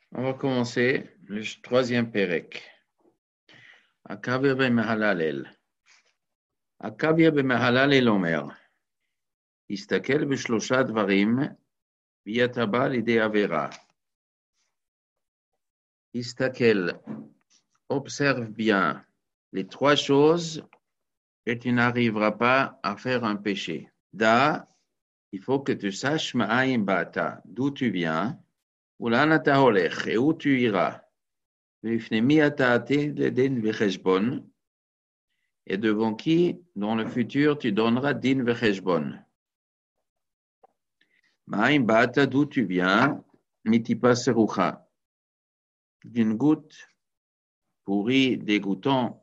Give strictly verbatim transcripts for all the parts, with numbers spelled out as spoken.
On va commencer le troisième Pérec. Akavir b'mehalalel. Akavir b'mehalalel omer. Istakel b'shlosha dvarim v'yataba l'idée avera. Istakel, observe bien les trois choses et tu n'arriveras pas à faire un péché. Da, il faut que tu saches ma'ayin bata, d'où tu viens, ulan ata holech, et où tu iras. V'ifnemi ata atid ledin v'cheshbon, et devant qui, dans le futur, tu donneras din v'cheshbon. Ma'ayin bata, d'où tu viens, mitipa serucha, d'une goutte pourrie, dégoûtant.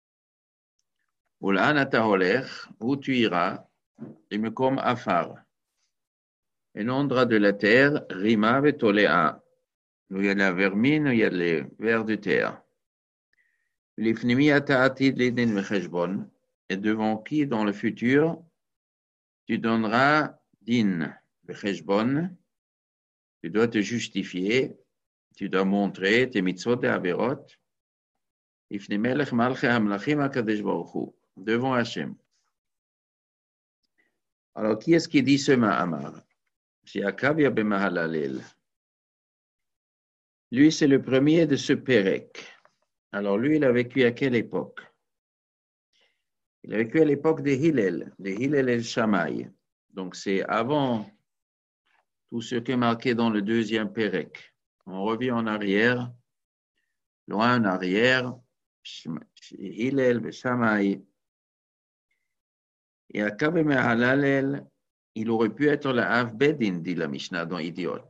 Ulan ata holech, où tu iras, et me comme afar. Un endroit de la terre, rima vetolea, où il y a la vermine, où il y a les vers de terre. L'ifnimi ata atid ledin v'cheshbon, et devant qui, dans le futur, tu donneras din v'cheshbon, tu dois te justifier, tu dois montrer tes mitzvot et averot, ifne melech malche hamlachim hakadosh baruch hu, devant Hachem. Alors, qui est-ce qui dit ce ma'amar? C'est Akavia b'mahalalel. Lui, c'est le premier de ce Pérec. Alors, lui, il a vécu à quelle époque? Il a vécu à l'époque de Hillel, de Hillel el Shammai. Donc, c'est avant tout ce qui est marqué dans le deuxième Pérec. On revient en arrière, loin en arrière, Hillel, Shammai. Et à Akavia Halalel, il aurait pu être la Av Bedin, dit la Mishnah dans Idiot.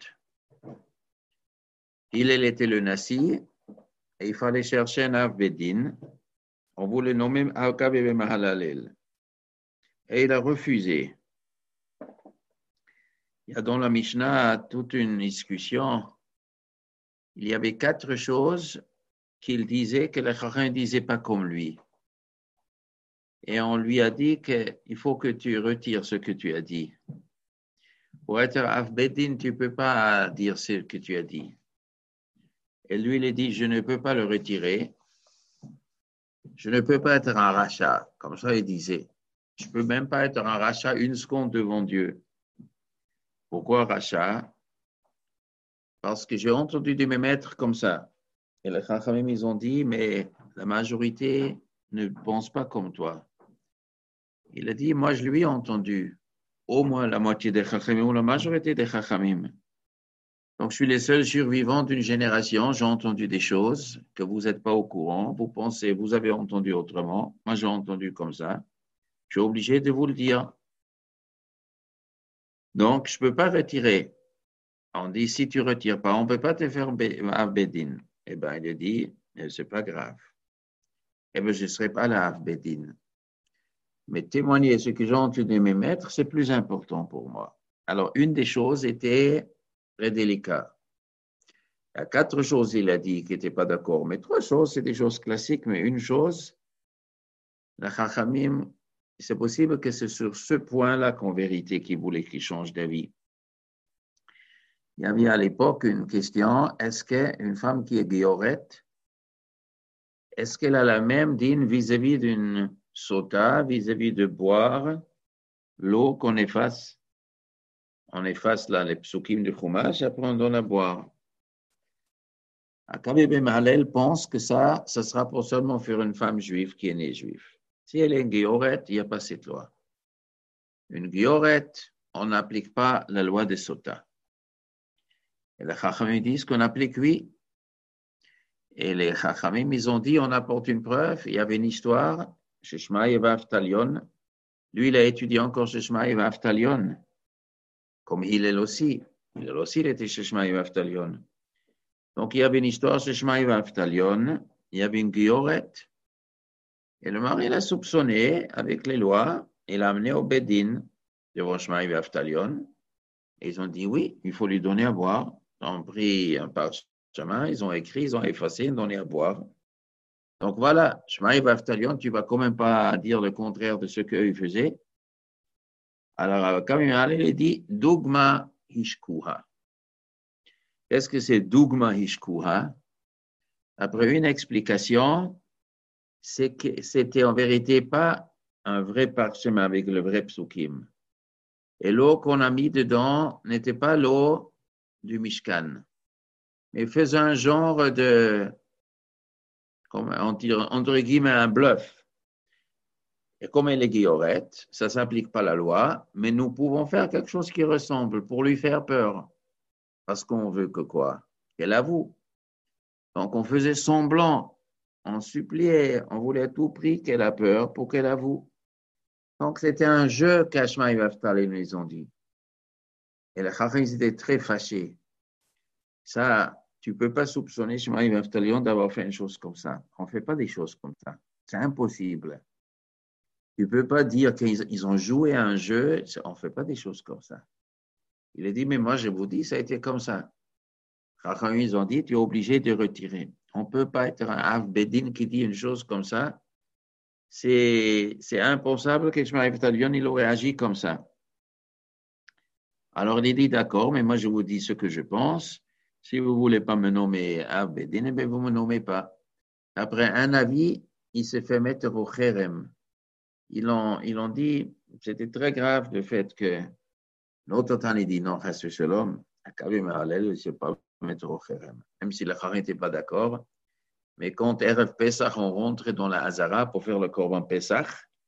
Hillel était le Nasi, et il fallait chercher un Av Bedin. On voulait nommer Akavia Halalel. Et il a refusé. Il y a dans la Mishnah toute une discussion. Il y avait quatre choses qu'il disait que les Chachamim ne disaient pas comme lui. Et on lui a dit qu'il faut que tu retires ce que tu as dit. Pour être Av Bedin, tu ne peux pas dire ce que tu as dit. Et lui, il a dit, je ne peux pas le retirer. Je ne peux pas être un rachat. Comme ça, il disait. Je ne peux même pas être un rachat une seconde devant Dieu. Pourquoi rachat? Parce que j'ai entendu de mes maîtres comme ça. Et les Chachamim, ils ont dit, mais la majorité ne pense pas comme toi. Il a dit, moi, je lui ai entendu au moins la moitié des Chachamim ou la majorité des Chachamim. Donc, je suis le seul survivant d'une génération. J'ai entendu des choses que vous n'êtes pas au courant. Vous pensez, vous avez entendu autrement. Moi, j'ai entendu comme ça. Je suis obligé de vous le dire. Donc, je ne peux pas retirer. On dit, si tu ne retires pas, on ne peut pas te faire Av Bedin. Eh bien, il a dit, ce n'est pas grave. Eh bien, je ne serai pas là, Av Bedin. Mais témoigner ce que j'ai entendu de mes maîtres, c'est plus important pour moi. Alors, une des choses était très délicate. Il y a quatre choses, il a dit, qu'il n'était pas d'accord. Mais trois choses, c'est des choses classiques. Mais une chose, la Chachamim, c'est possible que c'est sur ce point-là qu'en vérité, qu'il voulait qu'il change d'avis. Il y avait à l'époque une question, est-ce qu'une femme qui est guillorette, est-ce qu'elle a la même dîne vis-à-vis d'une sota, vis-à-vis de boire l'eau qu'on efface? On efface là les psukim du chumash, après on donne à boire. Akavia b'mahalel pense que ça, ça sera pour seulement faire une femme juive qui est née juive. Si elle est une guillorette, il n'y a pas cette loi. Une guillorette, on n'applique pas la loi des sotas. Et les Chachamim disent qu'on applique oui. Et les Chachamim, ils ont dit, on apporte une preuve. Il y avait une histoire chez Shmaï et Vaftalion. Lui, il a étudié encore chez Shmaï et Vaftalion. Comme Hillel aussi. Hillel aussi, il était chez Shmaï et Vaftalion. Donc, il y avait une histoire chez Shmaï et Vaftalion. Il y avait une guillorette. Et le mari l'a soupçonné avec les lois. Il l'a amené au Bedin devant Shmaï et Vaftalion. Et ils ont dit oui, il faut lui donner à boire. Ils ont pris un parchemin, ils ont écrit, ils ont effacé, ils ont donné à boire. Donc voilà, Shmaï Vaftalion, tu ne vas quand même pas dire le contraire de ce qu'eux faisaient. Alors, quand il a dit, Dogma Hishkuha. Qu'est-ce que c'est Dugma Hishkuha? Après une explication, c'est que c'était en vérité pas un vrai parchemin avec le vrai psukim. Et l'eau qu'on a mis dedans n'était pas l'eau du Mishkan, mais faisait un genre de, comme entre guillemets, un bluff. Et comme elle est guillorette, ça ne s'applique pas à la loi, mais nous pouvons faire quelque chose qui ressemble pour lui faire peur. Parce qu'on veut que quoi? Qu'elle avoue. Donc on faisait semblant, on suppliait, on voulait à tout prix qu'elle a peur pour qu'elle avoue. Donc c'était un jeu qu'Ashma et Vaftali nous ont dit. Et les Chacham étaient très fâchés. Ça, tu ne peux pas soupçonner Shema et Vaftalion d'avoir fait une chose comme ça. On ne fait pas des choses comme ça. C'est impossible. Tu ne peux pas dire qu'ils ont joué à un jeu, on ne fait pas des choses comme ça. Il a dit, mais moi je vous dis, ça a été comme ça. Chacham, ils ont dit, tu es obligé de retirer. On ne peut pas être un Av Bedin qui dit une chose comme ça. C'est, c'est impensable que Shema et Vaftalion, il aurait agi comme ça. Alors il dit, d'accord, mais moi je vous dis ce que je pense. Si vous ne voulez pas me nommer Av Bedin, eh vous ne me nommez pas. Après un avis, il s'est fait mettre au Kherem. Ils ont, ils ont dit, c'était très grave le fait que l'autre temps, il dit non, reste chez l'homme, à Kabim Harlel, il ne s'est pas mettre au Kherem. Même si le Kharim n'était pas d'accord. Mais quand Erev Pesach, on rentre dans la Hazara pour faire le Korban Pesach,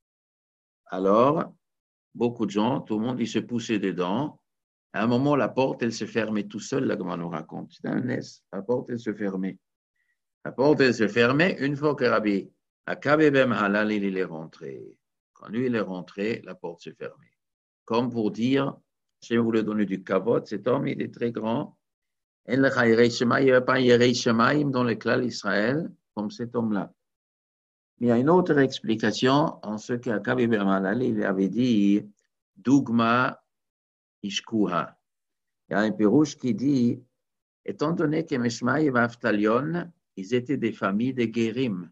alors, beaucoup de gens, tout le monde, il se poussait dedans. À un moment, la porte, elle se fermait tout seul, la Gemara nous raconte. C'est un S. La porte, elle se fermait. La porte, elle se fermait une fois que Rabbi Akabem Halal, il est rentré. Quand lui, il est rentré, la porte se fermait. Comme pour dire, je vais vous le donner du kavod, cet homme, il est très grand. Il n'y a pas Yerei Shemaim dans le clan d'Israël, comme cet homme-là. Mais il y a une autre explication en ce qu'Akabem Halal, il avait dit, Dugma Ishkuha. Il y a un pérouche qui dit, étant donné que Meshma et Vaftalion, ils étaient des familles de guérim.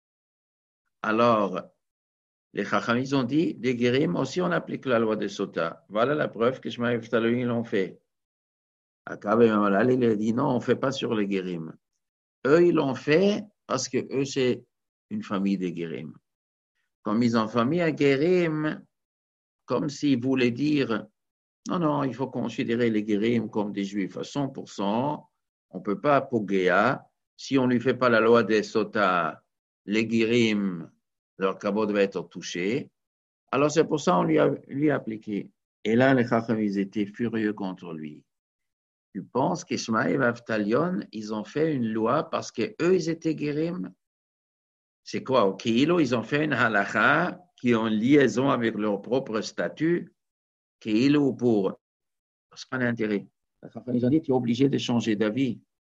Alors, les Chacham, ils ont dit, des guérim, aussi on applique la loi de Sota. Voilà la preuve que Shema et Vaftalion, ils l'ont fait. Akab et Mamalal, il a dit, non, on ne fait pas sur les guérim. Eux, ils l'ont fait parce que eux, c'est une famille de guérim. Comme ils ont famille à guérim, comme s'ils voulaient dire, non, non, il faut considérer les guérim comme des juifs à cent pour cent. On ne peut pas Pogéa. Si on ne lui fait pas la loi des Sota, les guérim, leur cabot va être touché. Alors c'est pour ça qu'on lui a, lui a appliqué. Et là, les Chacham, ils étaient furieux contre lui. Tu penses qu'Ishma et Vaftalion, ils ont fait une loi parce qu'eux, ils étaient guérim? C'est quoi? Au Kilo, ils ont fait une halakha qui est en liaison avec leur propre statut. Kilo pour... Parce qu'on a intérêt. Ils ont dit, tu es obligé de changer d'avis.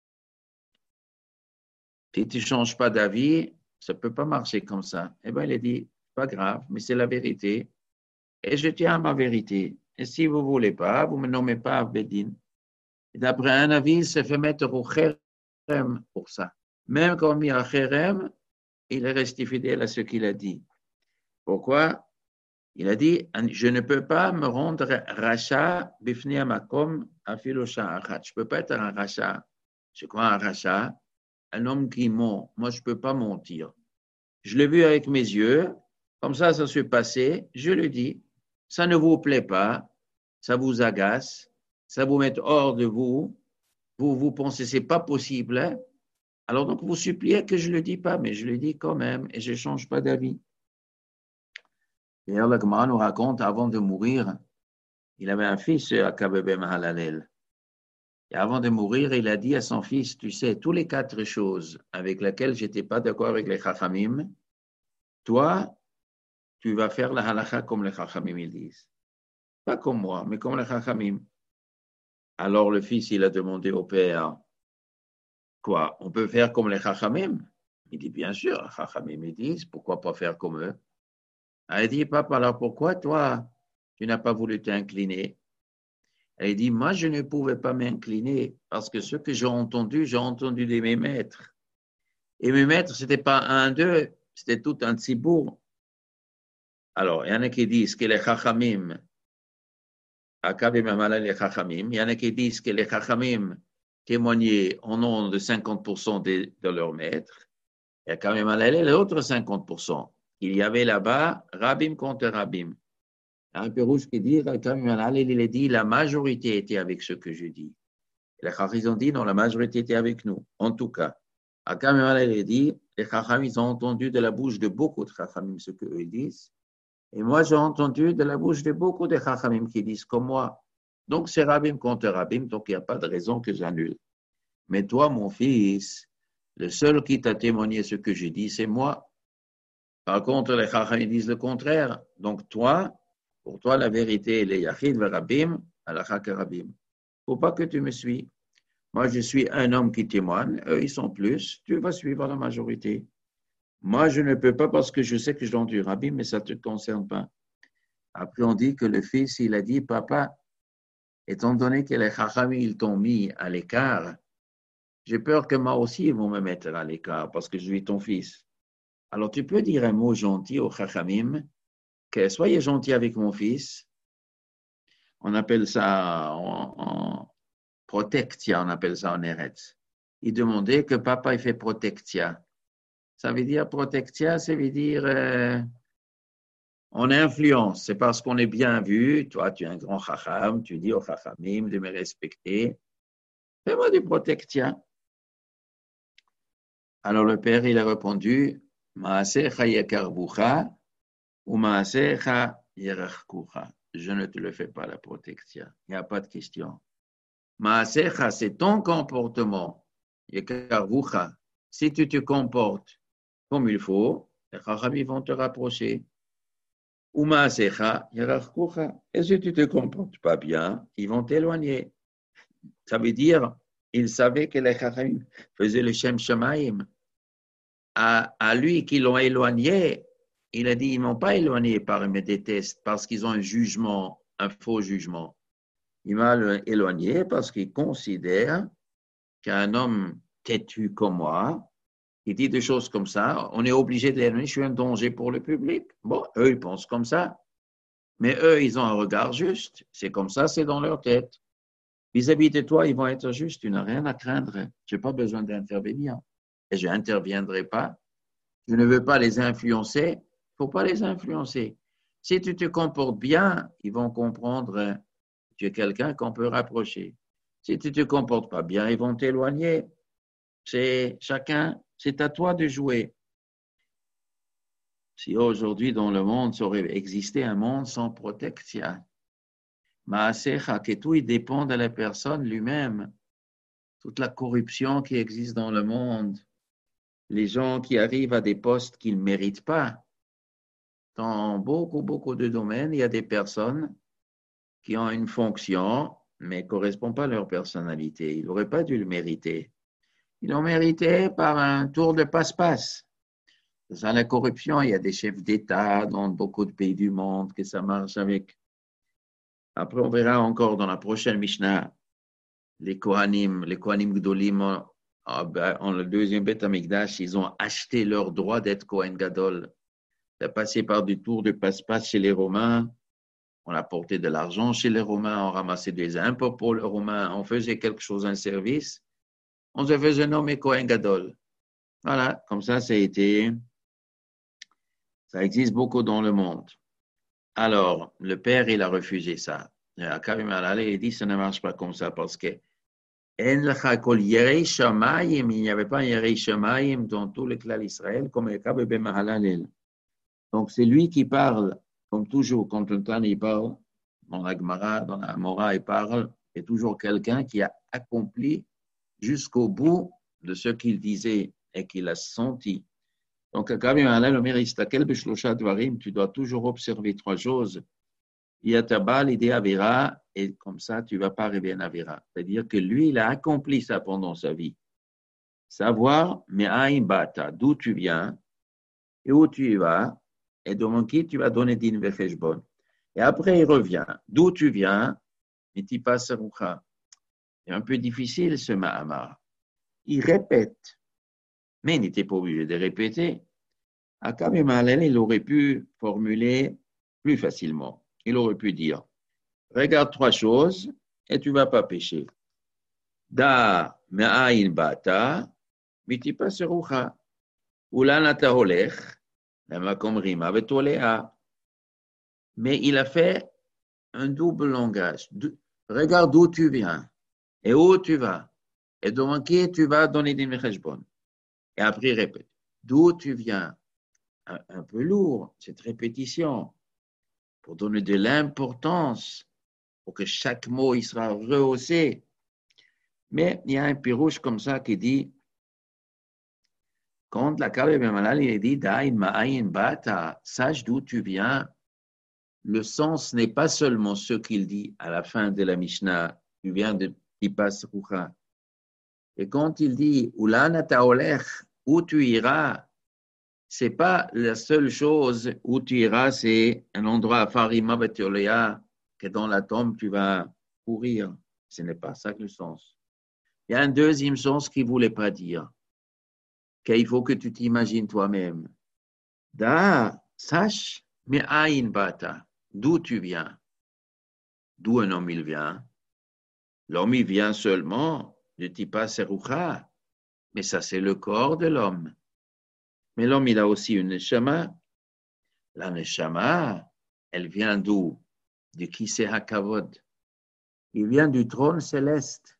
Si tu ne changes pas d'avis, ça ne peut pas marcher comme ça. Eh bien, il a dit, pas grave, mais c'est la vérité. Et je tiens à ma vérité. Et si vous ne voulez pas, vous ne me nommez pas Abedin. Et d'après un avis, il s'est fait mettre au Kherem pour ça. Même quand il y a Kherem, il est resté fidèle à ce qu'il a dit. Pourquoi? Il a dit, je ne peux pas me rendre rachat bifni amakom afilosha achat. Je ne peux pas être un rachat. C'est quoi un rachat? Un homme qui ment. Moi, je ne peux pas mentir. Je l'ai vu avec mes yeux. Comme ça, ça s'est passé. Je le dis. Ça ne vous plaît pas. Ça vous agace. Ça vous met hors de vous. Vous, vous pensez que ce n'est pas possible. Hein? Alors, donc, vous suppliez que je ne le dis pas, mais je le dis quand même et je ne change pas d'avis. D'ailleurs, le Gemara nous raconte, avant de mourir, il avait un fils, Akabebe Mahalalel. Et avant de mourir, il a dit à son fils, tu sais, tous les quatre choses avec lesquelles je n'étais pas d'accord avec les Chachamim, toi, tu vas faire la halakha comme les Chachamim ils disent. Pas comme moi, mais comme les Chachamim. Alors le fils, il a demandé au père, quoi, on peut faire comme les Chachamim? Il dit, bien sûr, les Chachamim ils disent, pourquoi pas faire comme eux? Elle dit, papa, alors pourquoi toi, tu n'as pas voulu t'incliner? Elle dit, moi, je ne pouvais pas m'incliner parce que ce que j'ai entendu, j'ai entendu de mes maîtres. Et mes maîtres, ce n'était pas un d'eux, c'était tout un tzibour. Alors, il y en a qui disent que les chachamim, Akab et Mamala les chachamim, il y en a qui disent que les chachamim, témoigner au nom de cinquante pour cent de, de leur maître, et à Kabim Halalel, l'autre cinquante pour cent. Il y avait là-bas Rabim contre Rabim. Un Pérouche qui dit, Kabim Halalel, il a dit, la majorité était avec ce que je dis. Et les Chacham ont dit, non, la majorité était avec nous. En tout cas, à Kabim Halalel, il dit, les Chacham, ils ont entendu de la bouche de beaucoup de Chachamim ce qu'eux disent. Et moi, j'ai entendu de la bouche de beaucoup de Chachamim qui disent comme moi. Donc, c'est Rabim contre Rabim, donc il n'y a pas de raison que j'annule. Mais toi, mon fils, le seul qui t'a témoigné ce que j'ai dit, c'est moi. Par contre, les Chachamim disent le contraire. Donc, toi, pour toi, la vérité, elle est Yachid Rabim, Alakha Rabim. Il ne faut pas que tu me suis. Moi, je suis un homme qui témoigne. Eux, ils sont plus. Tu vas suivre la majorité. Moi, je ne peux pas parce que je sais que je l'ai du Rabbi, mais ça ne te concerne pas. Après, on dit que le fils, il a dit, papa, étant donné que les Chachamim, ils t'ont mis à l'écart, j'ai peur que moi aussi, ils vont me mettre à l'écart parce que je suis ton fils. Alors, tu peux dire un mot gentil aux Chachamim, que soyez gentil avec mon fils. On appelle ça en, en protectia, on appelle ça en Eretz. Il demandait que papa, il fait protectia. Ça veut dire protectia, ça veut dire euh, on influence. C'est parce qu'on est bien vu. Toi, tu es un grand chacham, tu dis au chachamim de me respecter. Fais-moi du protectia. Alors le père, il a répondu, Maasecha yakarbucha ou Maasecha yerachkucha. Je ne te le fais pas, la protectia. Il n'y a pas de question. Maasecha, c'est ton comportement. Yakarbucha. Si tu te comportes comme il faut, les chachamim vont te rapprocher. Ou maasecha yerachkucha. Et si tu ne te comportes pas bien, ils vont t'éloigner. Ça veut dire, ils savaient que les chachamim faisaient le Shem Shamaim. À, à lui qui l'ont éloigné, il a dit, ils ne m'ont pas éloigné par ils me détestent, parce qu'ils ont un jugement, un faux jugement. Il m'a éloigné parce qu'ils considèrent qu'un homme têtu comme moi, il dit des choses comme ça, on est obligé de l'éloigner, je suis un danger pour le public. Bon, eux, ils pensent comme ça. Mais eux, ils ont un regard juste. C'est comme ça, c'est dans leur tête. Vis-à-vis de toi, ils vont être justes. Tu n'as rien à craindre. Je n'ai pas besoin d'intervenir. Et je n'interviendrai pas. Je ne veux pas les influencer. Il ne faut pas les influencer. Si tu te comportes bien, ils vont comprendre que tu es quelqu'un qu'on peut rapprocher. Si tu ne te comportes pas bien, ils vont t'éloigner. C'est chacun, c'est à toi de jouer. Si aujourd'hui dans le monde, ça aurait existé un monde sans protection, Maasecha, que tout il dépend de la personne lui-même. Toute la corruption qui existe dans le monde, les gens qui arrivent à des postes qu'ils ne méritent pas. Dans beaucoup, beaucoup de domaines, il y a des personnes qui ont une fonction, mais ne correspondent pas à leur personnalité. Ils n'auraient pas dû le mériter. Ils l'ont mérité par un tour de passe-passe. Dans la corruption, il y a des chefs d'État dans beaucoup de pays du monde que ça marche avec. Après, on verra encore dans la prochaine Mishnah, les Kohanim, les Kohanim Gdolim, en le deuxième Beth Amikdash, ils ont acheté leur droit d'être Kohen Gadol. Ça a passé par du tour de passe-passe chez les Romains. On a porté de l'argent chez les Romains, on ramassait des impôts pour les Romains, on faisait quelque chose, un service. On se faisait nommer Kohen Gadol. Voilà, comme ça, ça a été... Ça existe beaucoup dans le monde. Alors, le père, il a refusé ça. Kabim Halalel, il dit, ça ne marche pas comme ça parce que il n'y avait pas un Yerei Shamayim dans tout le clan d'Israël comme le Kabim Halalel. Donc, c'est lui qui parle, comme toujours, quand le Tan il parle, dans la Gemara, dans la Mora, il parle, c'est toujours quelqu'un qui a accompli jusqu'au bout de ce qu'il disait et qu'il a senti. Donc, tu dois toujours observer trois choses. Yataba, l'idée Avera, et comme ça, tu ne vas pas arriver à Avera. C'est-à-dire que lui, il a accompli ça pendant sa vie. Savoir, mais Bata, d'où tu viens et où tu y vas, et devant qui tu vas donner din vecheshbon. Et après, il revient. D'où tu viens, et tu passes à Rucha. C'est un peu difficile, ce Mahamar. Il répète. Mais il n'était pas obligé de répéter. À Kabim Halalel, il aurait pu formuler plus facilement. Il aurait pu dire, regarde trois choses et tu ne vas pas pécher. Da me'ayin bata, mitipa serucha. Ulan ata holech, lamakom rima vetolea. Mais il a fait un double langage. Regarde d'où tu viens et où tu vas. Et devant qui tu vas donner des mecheshbon. Et après, il répète. D'où tu viens. Un, un peu lourd, cette répétition, pour donner de l'importance, pour que chaque mot il sera rehaussé. Mais il y a un pirouche comme ça qui dit, quand la Kabbale Ben Malal, il dit, Da'in ma'ayin bata, sache d'où tu viens. Le sens n'est pas seulement ce qu'il dit à la fin de la Mishnah, tu viens de Tipas Rucha. Et quand il dit, Ulan ata olech, où tu iras, c'est pas la seule chose où tu iras, c'est un endroit à Farima Betolea, que dans la tombe tu vas courir. Ce n'est pas ça le sens. Il y a un deuxième sens qu'il ne voulait pas dire, qu'il faut que tu t'imagines toi-même. Da, sache, mais aïn bata, d'où tu viens, d'où un homme il vient. L'homme il vient seulement de Tipa Serucha, mais ça c'est le corps de l'homme. Mais l'homme il a aussi une neshama. La neshama, elle vient d'où? De Kiseh HaKavod. Il vient du trône céleste.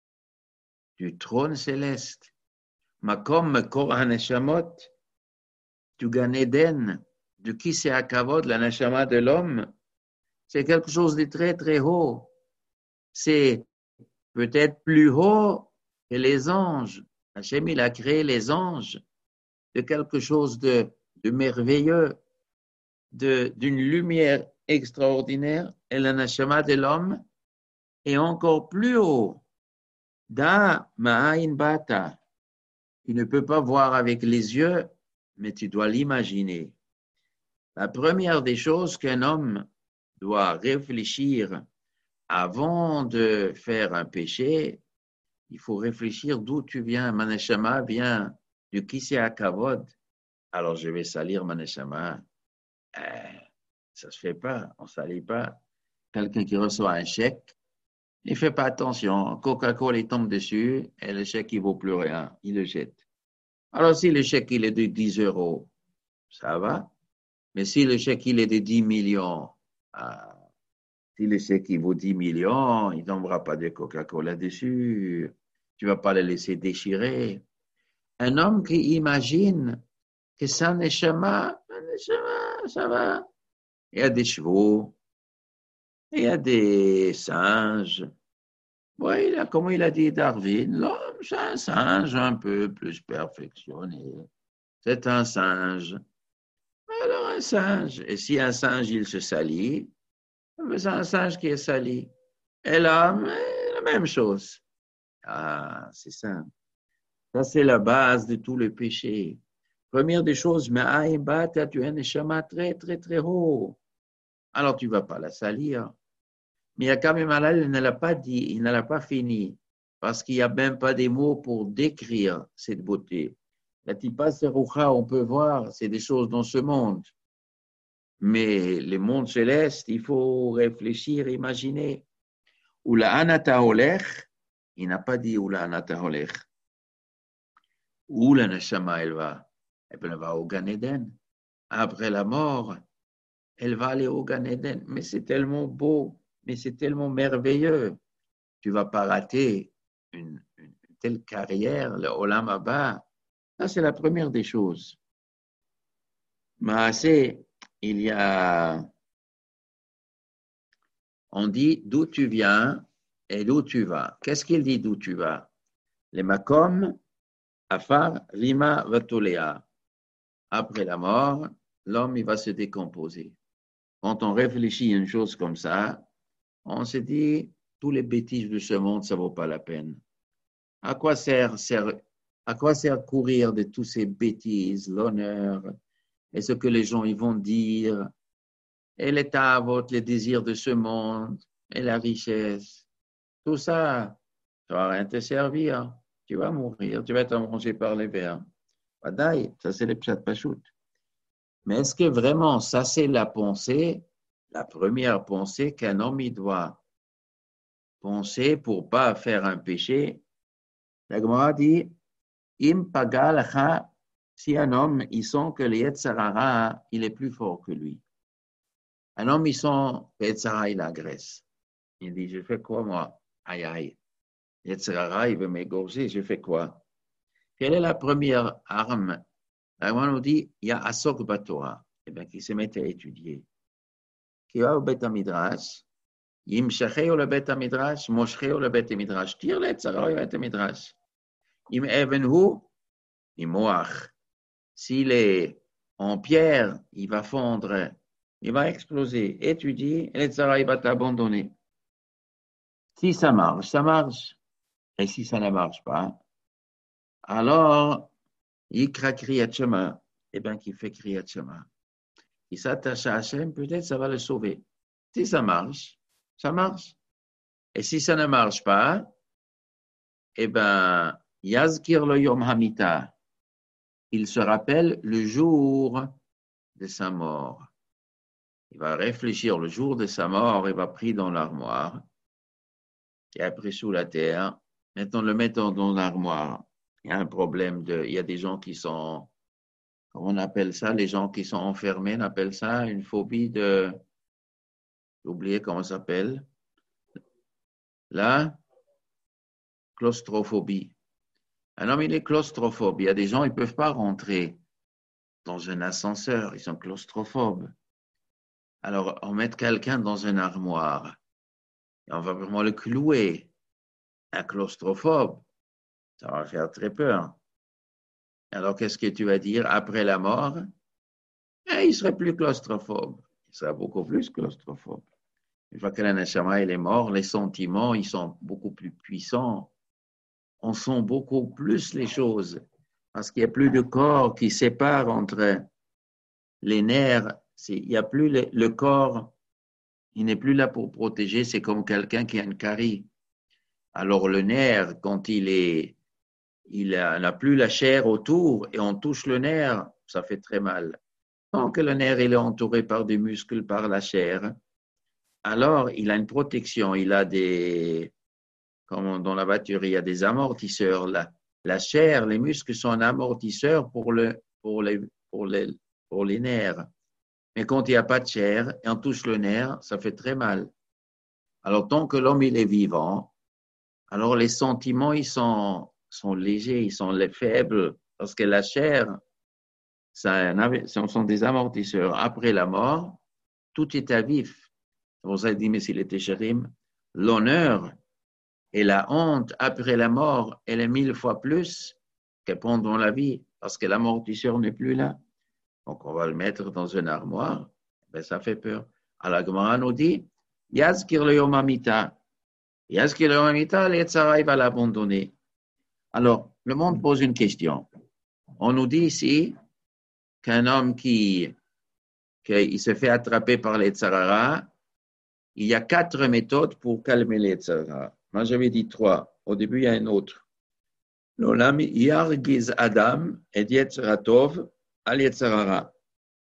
Du trône céleste. Makom Mekor HaNeshamot, du Gan Eden, de Kiseh HaKavod, la neshama de l'homme, c'est quelque chose de très très haut. C'est peut-être plus haut que les anges. Hachem, il a créé les anges de quelque chose de, de merveilleux, de, d'une lumière extraordinaire, et la neshama de l'homme est encore plus haut. Da ma'ayin bata. Tu ne peux pas voir avec les yeux, mais tu dois l'imaginer. La première des choses qu'un homme doit réfléchir avant de faire un péché, il faut réfléchir d'où tu viens. Ma neshama vient du Kiseh HaKavod. Alors je vais salir ma neshama. Euh, ça ne se fait pas, on ne salit pas. Quelqu'un qui reçoit un chèque, il ne fait pas attention. Coca-Cola, il tombe dessus et le chèque, il ne vaut plus rien. Il le jette. Alors si le chèque, il est de dix euros, ça va. Mais si le chèque, il est de dix millions, ah, si le chèque, il vaut dix millions, il ne tombera pas de Coca-Cola dessus. Tu ne vas pas le laisser déchirer. Un homme qui imagine que ça neshama, ça va. Il y a des chevaux, il y a des singes. Oui, il a, comme il a dit Darwin, l'homme, c'est un singe un peu plus perfectionné. C'est un singe. Alors un singe, et si un singe, il se salit, c'est un singe qui est sali. Et l'homme, la même chose. Ah, c'est ça. Ça, c'est la base de tous les péchés. Première des choses, mais tu as un neshama très, très, très haut. Alors, tu ne vas pas la salir. Mais il y a quand même Allah, il ne l'a pas dit, il ne l'a pas fini. Parce qu'il n'y a même pas des mots pour décrire cette beauté. La tipa serucha, on peut voir, c'est des choses dans ce monde. Mais les mondes célestes, il faut réfléchir, imaginer. Ou la anata olech, il n'a pas dit où la anata olech. Où la neshama, elle va? Elle va au Gan Eden. Après la mort, elle va aller au Gan Eden. Mais c'est tellement beau, mais c'est tellement merveilleux. Tu ne vas pas rater une, une telle carrière, le Olam Haba. Ça, c'est la première des choses. Mais il y a, on dit d'où tu viens et d'où tu vas. Qu'est-ce qu'il dit d'où tu vas? Les makom, afar, rima, vatolea. Après la mort, l'homme, il va se décomposer. Quand on réfléchit à une chose comme ça, on se dit, tous les bêtises de ce monde, ça ne vaut pas la peine. À quoi sert, sert, à quoi sert courir de toutes ces bêtises, l'honneur, et ce que les gens ils vont dire, et les tavot, les désirs de ce monde, et la richesse. Tout ça, ça va rien te servir. Tu vas mourir, tu vas être mangé par les vers. Badaï, ça c'est le pshat pachout. Mais est-ce que vraiment, ça c'est la pensée, la première pensée qu'un homme il doit penser pour ne pas faire un péché. La Gemara dit, Im paga lacha, si un homme, il sent que le Yetzer Hara, il est plus fort que lui. Un homme, il sent que le Yetzer Hara, il agresse. Il dit, je fais quoi moi? Aïe, aïe. Le Yetzer Hara, il veut m'égorger, je fais quoi? Quelle est la première arme? La Gemara nous dit, il y a Asok Batora, eh bien, qui se met à étudier. Qui va au Bet HaMidrash, Yim Shacheo le Bet HaMidrash, Moshcheo le Bet HaMidrash, tire le Yetzer Hara, le Bet HaMidrash. Im Evenhu, Im Moach. S'il est en pierre, il va fondre, il va exploser. Étudie, et le Yetzer Hara, il va t'abandonner. Si ça marche, ça marche. Et si ça ne marche pas, alors, il craque Kriyat Shema. Eh bien, qu'il fait Kriyat Shema. Il s'attache à Hachem, peut-être ça va le sauver. Si ça marche, ça marche. Et si ça ne marche pas, eh bien, Yazkir lo Yom Hamita. Il se rappelle le jour de sa mort. Il va réfléchir le jour de sa mort, il va pris dans l'armoire, et après sous la terre. Maintenant, le mettant dans l'armoire, il y a un problème de, il y a des gens qui sont, comment on appelle ça, les gens qui sont enfermés, on appelle ça une phobie de, j'ai oublié comment ça s'appelle, la claustrophobie. Un homme, il est claustrophobe. Il y a des gens, ils ne peuvent pas rentrer dans un ascenseur, ils sont claustrophobes. Alors, on met quelqu'un dans une armoire, et on va vraiment le clouer. Un claustrophobe, ça va faire très peur. Alors, qu'est-ce que tu vas dire après la mort? Eh, il serait plus claustrophobe. Il sera beaucoup plus claustrophobe. Une fois que la neshama est mort, les sentiments, ils sont beaucoup plus puissants. On sent beaucoup plus les choses parce qu'il n'y a plus de corps qui sépare entre les nerfs. Il n'y a plus le, le corps, il n'est plus là pour protéger. C'est comme quelqu'un qui a une carie. Alors le nerf, quand il est, il n'a plus la chair autour et on touche le nerf, ça fait très mal. Tant que le nerf il est entouré par des muscles, par la chair, alors il a une protection, il a des, comme dans la voiture, il y a des amortisseurs. La, la chair, les muscles sont un amortisseur pour, le, pour, les, pour, les, pour les nerfs. Mais quand il n'y a pas de chair et on touche le nerf, ça fait très mal. Alors tant que l'homme il est vivant, alors les sentiments ils sont, sont légers, ils sont faibles, parce que la chair, ça, ce sont des amortisseurs. Après la mort, tout est à vif. C'est pour ça qu'il dit, mais s'il était chérim, l'honneur et la honte après la mort, elle est mille fois plus que pendant la vie, parce que l'amortisseur n'est plus là. Donc on va le mettre dans une armoire, ben ça fait peur. Alors la Gemara nous dit, Yazkir le Yom Hamita. Yazkir le Yom Hamita, le Yetzer Hara va l'abandonner. Alors, le monde pose une question. On nous dit ici qu'un homme qui, qui se fait attraper par le Yetzer Hara, il y a quatre méthodes pour calmer le Yetzer Hara. Moi, j'avais dit trois. Au début, il y a une autre. L'olam yargiz Adam et Yetzer Hatov al Yetzer Hara.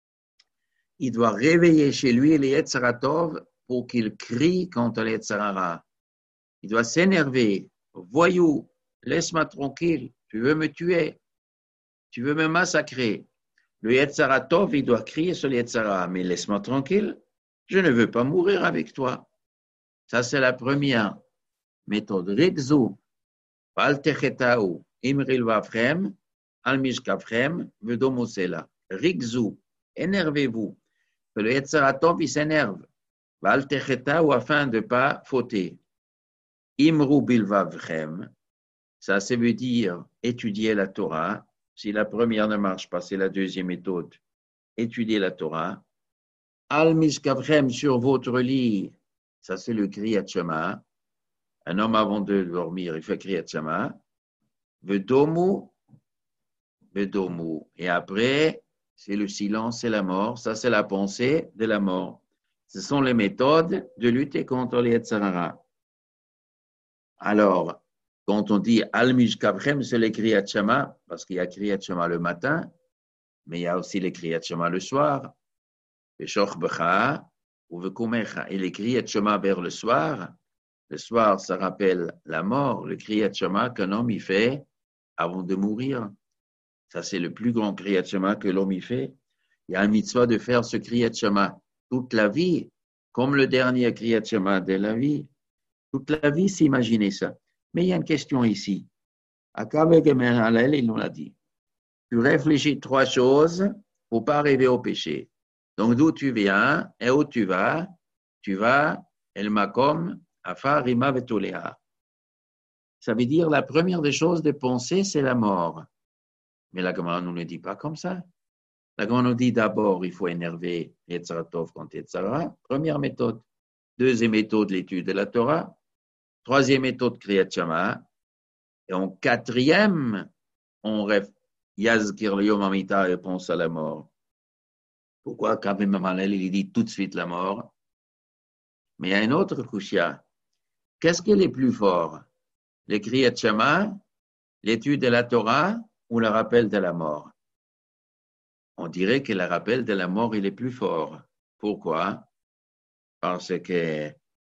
Il doit réveiller chez lui le Yetzer Hatov pour qu'il crie contre le Yetzer Hara. Il doit s'énerver. Voyou, laisse-moi tranquille. Tu veux me tuer. Tu veux me massacrer. Le Yetzer Hatov, il doit crier sur le Yetzer Hara. Mais laisse-moi tranquille. Je ne veux pas mourir avec toi. Ça, c'est la première méthode. Rigzu, Val Techetaou, Imril Vafrem, Almishkafrem, Vedomosela. Rigzu, énervez-vous. Que le Yetzer Hatov, il s'énerve. Val Techetaou, afin de ne pas fauter. Imru Bilvavchem, ça, ça veut dire étudier la Torah. Si la première ne marche pas, c'est la deuxième méthode. Étudier la Torah. Al Mishkavchem sur votre lit, ça c'est le Kriyat Shema. Un homme avant de dormir, il fait Kriyat Shema. Vedomu, Vedomu. Et après, c'est le silence, c'est la mort. Ça, c'est la pensée de la mort. Ce sont les méthodes de lutter contre les Yetzer Hara. Alors, quand on dit Al-Mishkavchem, c'est le Kriyat Shema, parce qu'il y a Kriyat Shema le matin, mais il y a aussi les Kriyat Shema le soir. Et les Kriyat Shema vers le soir, Le soir, ça rappelle la mort, le Kriyat Shema qu'un homme y fait avant de mourir. Ça, c'est le plus grand Kriyat Shema que l'homme y fait. Il y a un mitzvah de faire ce Kriyat Shema toute la vie, comme le dernier Kriyat Shema de la vie. Toute la vie, s'imaginer ça. Mais il y a une question ici. Akav Gemer Halel, il nous l'a dit. Tu réfléchis trois choses pour pas arriver au péché. Donc, d'où tu viens et où tu vas, tu vas, El Makom, Afar, Rima, Vetolea. Ça veut dire, la première des choses de penser, c'est la mort. Mais la Gemara ne nous le dit pas comme ça. La Gemara nous dit d'abord, il faut énerver Yetzara Tov contre Yetzara. Première méthode. Deuxième méthode, l'étude de la Torah. Troisième méthode, Kriyat Shema. Et en quatrième, on rêve. Yazkir Yom Amita et pense à la mort. Pourquoi Kav Mamalel, il dit tout de suite la mort? Mais il y a un autre kushya. Qu'est-ce qui est le plus fort? Le Kriyat Shema, l'étude de la Torah ou le rappel de la mort? On dirait que le rappel de la mort, il est plus fort. Pourquoi? Parce que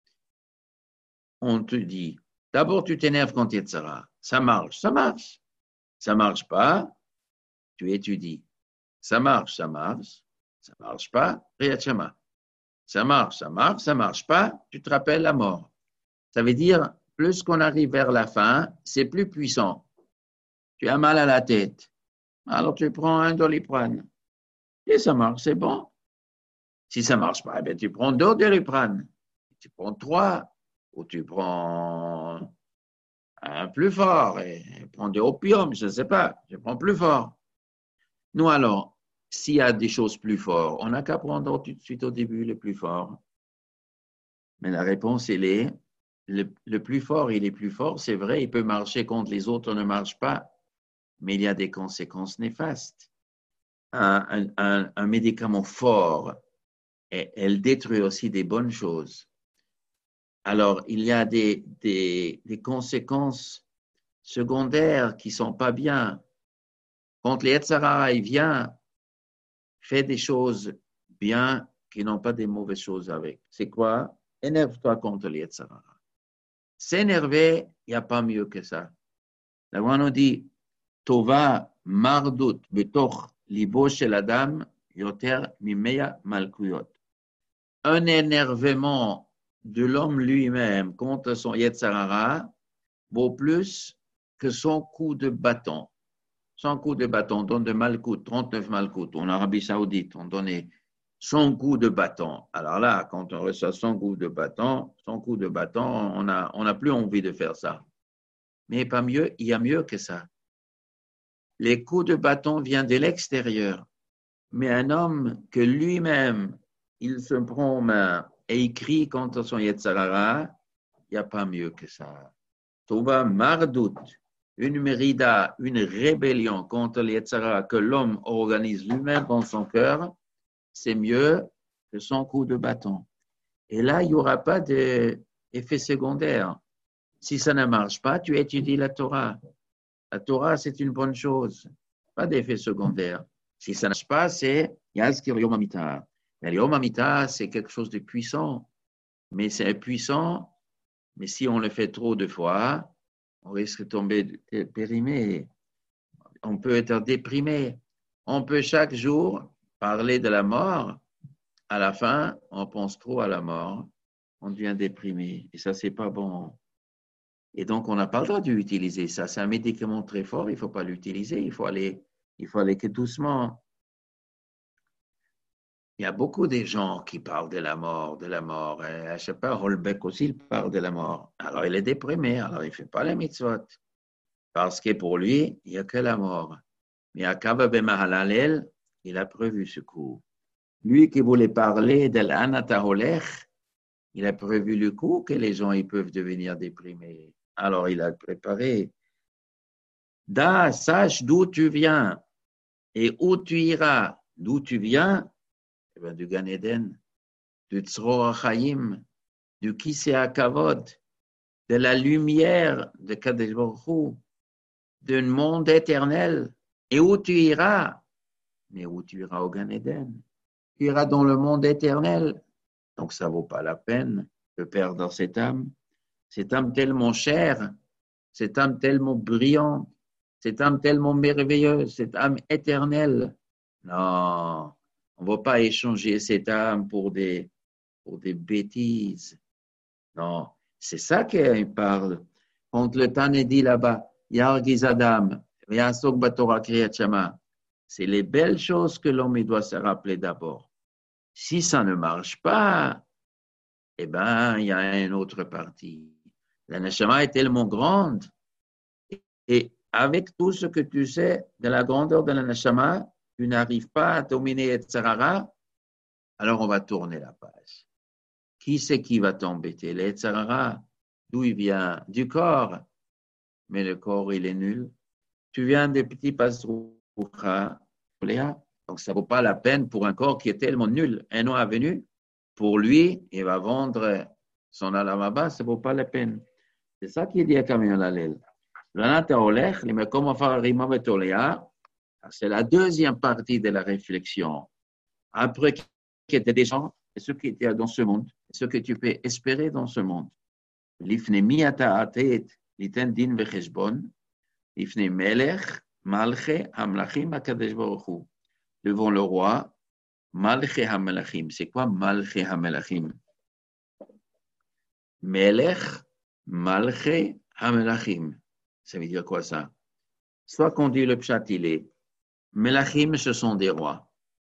on te dit, d'abord tu t'énerves contre Yetzara. Ça marche, ça marche. Ça marche pas, tu étudies. Ça marche, ça marche. Ça marche pas, Kriyat Shema. Ça marche, ça marche, ça marche pas, tu te rappelles la mort. Ça veut dire, plus qu'on arrive vers la fin, c'est plus puissant. Tu as mal à la tête. Alors tu prends un Doliprane. Et ça marche, c'est bon. Si ça marche pas, eh tu prends deux Doliprane. Tu prends trois, ou tu prends un plus fort, et prends des opium, je ne sais pas, je prends plus fort. Nous alors, s'il y a des choses plus fortes, on n'a qu'à prendre tout de suite au début le plus fort. Mais la réponse, elle est, le, le plus fort, il est plus fort, c'est vrai, il peut marcher quand les autres ne marchent pas, mais il y a des conséquences néfastes. Un, un, un médicament fort, et elle détruit aussi des bonnes choses. Alors, il y a des, des, des conséquences secondaires qui ne sont pas bien. Quand le Yetzara vient, fait des choses bien qui n'ont pas des mauvaises choses avec. C'est quoi? Énerve-toi contre le Yetzara. S'énerver, il n'y a pas mieux que ça. La Gemara nous dit, Tova mardut betoch libo shel adam yoter mimeya malkuyot. Un énervement de l'homme lui-même contre son Yetzara vaut plus que son coup de bâton. Son coup de bâton, on donne de malkout, trente-neuf malkout. En Arabie Saoudite, on donnait son coup de bâton. Alors là, quand on reçoit son coup de bâton, son coup de bâton, on n'a on a plus envie de faire ça. Mais pas mieux, il y a mieux que ça. Les coups de bâton viennent de l'extérieur. Mais un homme que lui-même, il se prend en main et il crie contre son Yetzara, il n'y a pas mieux que ça. Tova mardout, une mérida, une rébellion contre le Yetzara que l'homme organise lui-même dans son cœur, c'est mieux que son coup de bâton. Et là, il n'y aura pas d'effet secondaire. Si ça ne marche pas, tu étudies la Torah. La Torah, c'est une bonne chose. Pas d'effet secondaire. Si ça ne marche pas, c'est Yazkir Yom Amita. Mais Yom Amita, c'est quelque chose de puissant. Mais c'est puissant, mais si on le fait trop de fois, on risque de tomber périmé. On peut être déprimé. On peut chaque jour parler de la mort. À la fin, on pense trop à la mort. On devient déprimé. Et ça, c'est pas bon. Et donc, on n'a pas le droit d'utiliser ça. C'est un médicament très fort. Il ne faut pas l'utiliser. Il faut aller, il faut aller que doucement. Il y a beaucoup de gens qui parlent de la mort, de la mort. Et, je ne sais pas, Holbeck aussi, il parle de la mort. Alors, il est déprimé. Alors, il ne fait pas les mitzvot. Parce que pour lui, il n'y a que la mort. Mais à Kavab Mahalalel, il a prévu ce coup. Lui qui voulait parler de l'anataholech, il a prévu le coup que les gens ils peuvent devenir déprimés. Alors, il a préparé. Da, sache d'où tu viens et où tu iras. D'où tu viens? Eh bien, du Gan Eden, du Tzror HaChaim, du Kisei HaKavod, de la lumière de Kadesh Baruch Hu, d'un monde éternel. Et où tu iras? Mais où tu iras au Gan Eden? Tu iras dans le monde éternel. Donc, ça ne vaut pas la peine de perdre cette âme. Cette âme tellement chère, cette âme tellement brillante, cette âme tellement merveilleuse, cette âme éternelle. Non, on ne va pas échanger cette âme pour des, pour des bêtises. Non, c'est ça qu'il parle. Quand le Tane dit là-bas, Yargiz Adam, Yasok Batora Kriyat Shama, c'est les belles choses que l'homme doit se rappeler d'abord. Si ça ne marche pas, eh bien, il y a une autre partie. La Neshama est tellement grande, et avec tout ce que tu sais de la grandeur de la Neshama, tu n'arrives pas à dominer Yetzirara, alors on va tourner la page. Qui c'est qui va t'embêter? Le Yetzirara, d'où il vient? Du corps. Mais le corps, il est nul. Tu viens des petits Pasroucha, donc ça ne vaut pas la peine pour un corps qui est tellement nul. Un an est venu, pour lui, il va vendre son alamaba, ça ne vaut pas la peine. C'est ça qui dit à Kamil Alel. C'est la deuxième partie de la réflexion. Après qu'il y ait des gens, et ceux qui étaient dans ce monde, ce que tu peux espérer dans ce monde. L'ifne miata atet, l'iten din vecheshbon, l'ifne melech, malche, hamlachim, akadesh baruch hu. Devant le roi, malche hamelachim. C'est quoi malche hamelachim? Melech, malche hamelachim. Ça veut dire quoi ça? Soit qu'on dit le pshat, il est melachim, ce sont des rois.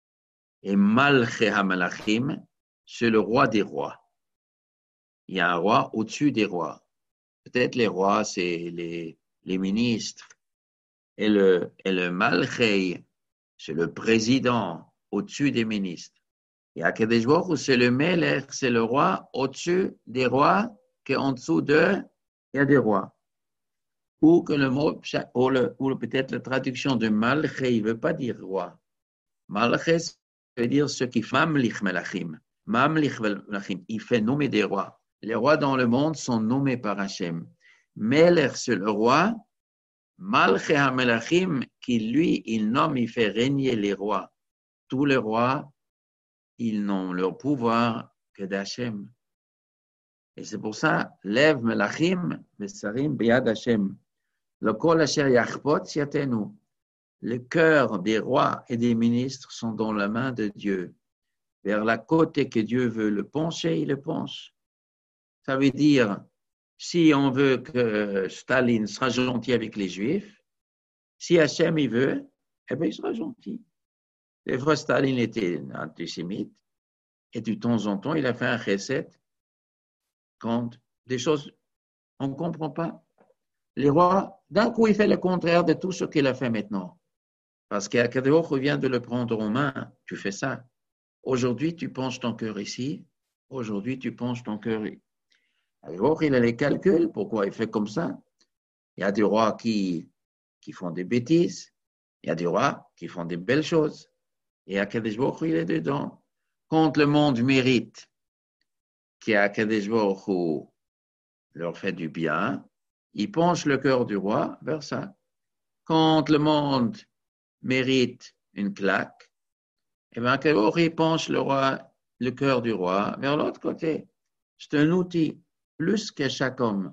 Et malche hamelachim, c'est le roi des rois. Il y a un roi au-dessus des rois. Peut-être les rois, c'est les, les ministres. Et le, et le malche, c'est le président au-dessus des ministres. Et à Kadesh Baruch Hu, c'est le melech, c'est le roi au-dessus des rois, qu'en dessous d'eux, il y a des rois. Ou que le mot, ou, le, ou peut-être la traduction de malche, il ne veut pas dire roi. Malche, ça veut dire ce qui fait mamlich melachim. Mamlich melachim, il fait nommer des rois. Les rois dans le monde sont nommés par Hachem. Melech, c'est le roi. Malche HaMelachim, qui lui, il nomme, il fait régner les rois. Tous les rois, ils n'ont leur pouvoir que d'Hachem. Et c'est pour ça, Lev Melachim, Mesarim, Biad Hachem. Le Kol Asher Yachpot Siatenu. Le cœur des rois et des ministres sont dans la main de Dieu. Vers la côté que Dieu veut le pencher, il le penche. Ça veut dire, si on veut que Staline sera gentil avec les Juifs, si Hachem il veut, eh bien il sera gentil. Des fois, Staline était antisémite, et de temps en temps, il a fait un chesed quand des choses, on ne comprend pas. Les rois, d'un coup, il fait le contraire de tout ce qu'il a fait maintenant. Parce qu'Akadosh vient de le prendre en main, tu fais ça. Aujourd'hui, tu penches ton cœur ici, aujourd'hui, tu penches ton cœur ici. Alors, il a les calculs, pourquoi il fait comme ça. Il y a des rois qui, qui font des bêtises, il y a des rois qui font des belles choses. Et Akadosh Baruch Hu, il est dedans. Quand le monde mérite qu'Akadosh Baruch Hu leur fait du bien, il penche le cœur du roi vers ça. Quand le monde mérite une claque, et bien Akadosh Baruch Hu, il penche le, roi, le cœur du roi vers l'autre côté. C'est un outil. Plus que chaque homme.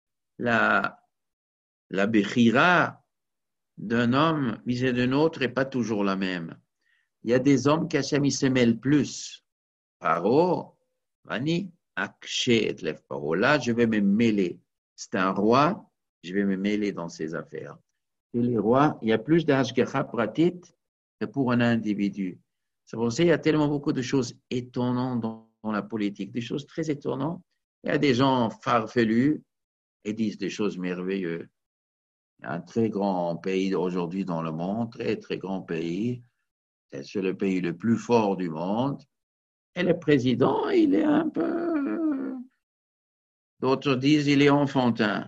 La, la béchira d'un homme vis-à-vis d'un autre n'est pas toujours la même. Il y a des hommes qu'Hachem il se mêle plus. Paro, Vani, Akshe et Lev Paro. Là, je vais me mêler. C'est un roi, je vais me mêler dans ses affaires. Et les rois, il y a plus d'Hashgacha pratit que pour un individu. C'est pour ça qu'il y a tellement beaucoup de choses étonnantes dans, dans la politique, des choses très étonnantes. Il y a des gens farfelus et disent des choses merveilleuses. Il y a un très grand pays aujourd'hui dans le monde, très très grand pays. C'est le pays le plus fort du monde. Et le président, il est un peu... D'autres disent qu'il est enfantin.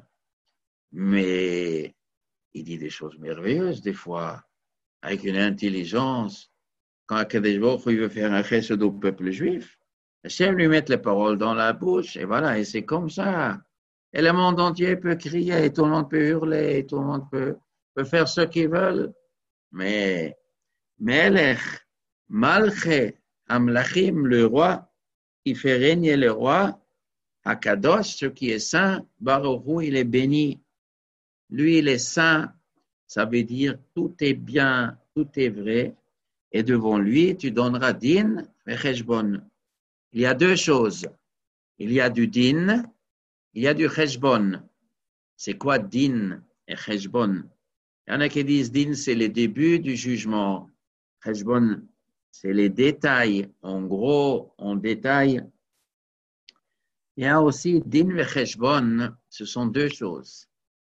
Mais il dit des choses merveilleuses des fois, avec une intelligence. Quand Akadosh Baruch Hu veut faire un chesed au peuple juif, Hachem lui met les paroles dans la bouche, et voilà, et c'est comme ça. Et le monde entier peut crier, et tout le monde peut hurler, et tout le monde peut, peut faire ce qu'ils veulent. Mais, Melech, Malche, Amlachim, le roi, il fait régner le roi Akadosh, ce qui est saint, Baruch Hu, il est béni. Lui, il est saint. Ça veut dire tout est bien, tout est vrai. Et devant lui, tu donneras din et cheshbon. Il y a deux choses. Il y a du din, il y a du cheshbon. C'est quoi din et cheshbon? Il y en a qui disent din, c'est le début du jugement. Cheshbon, c'est les détails. En gros, en détail. Il y a aussi din et cheshbon. Ce sont deux choses.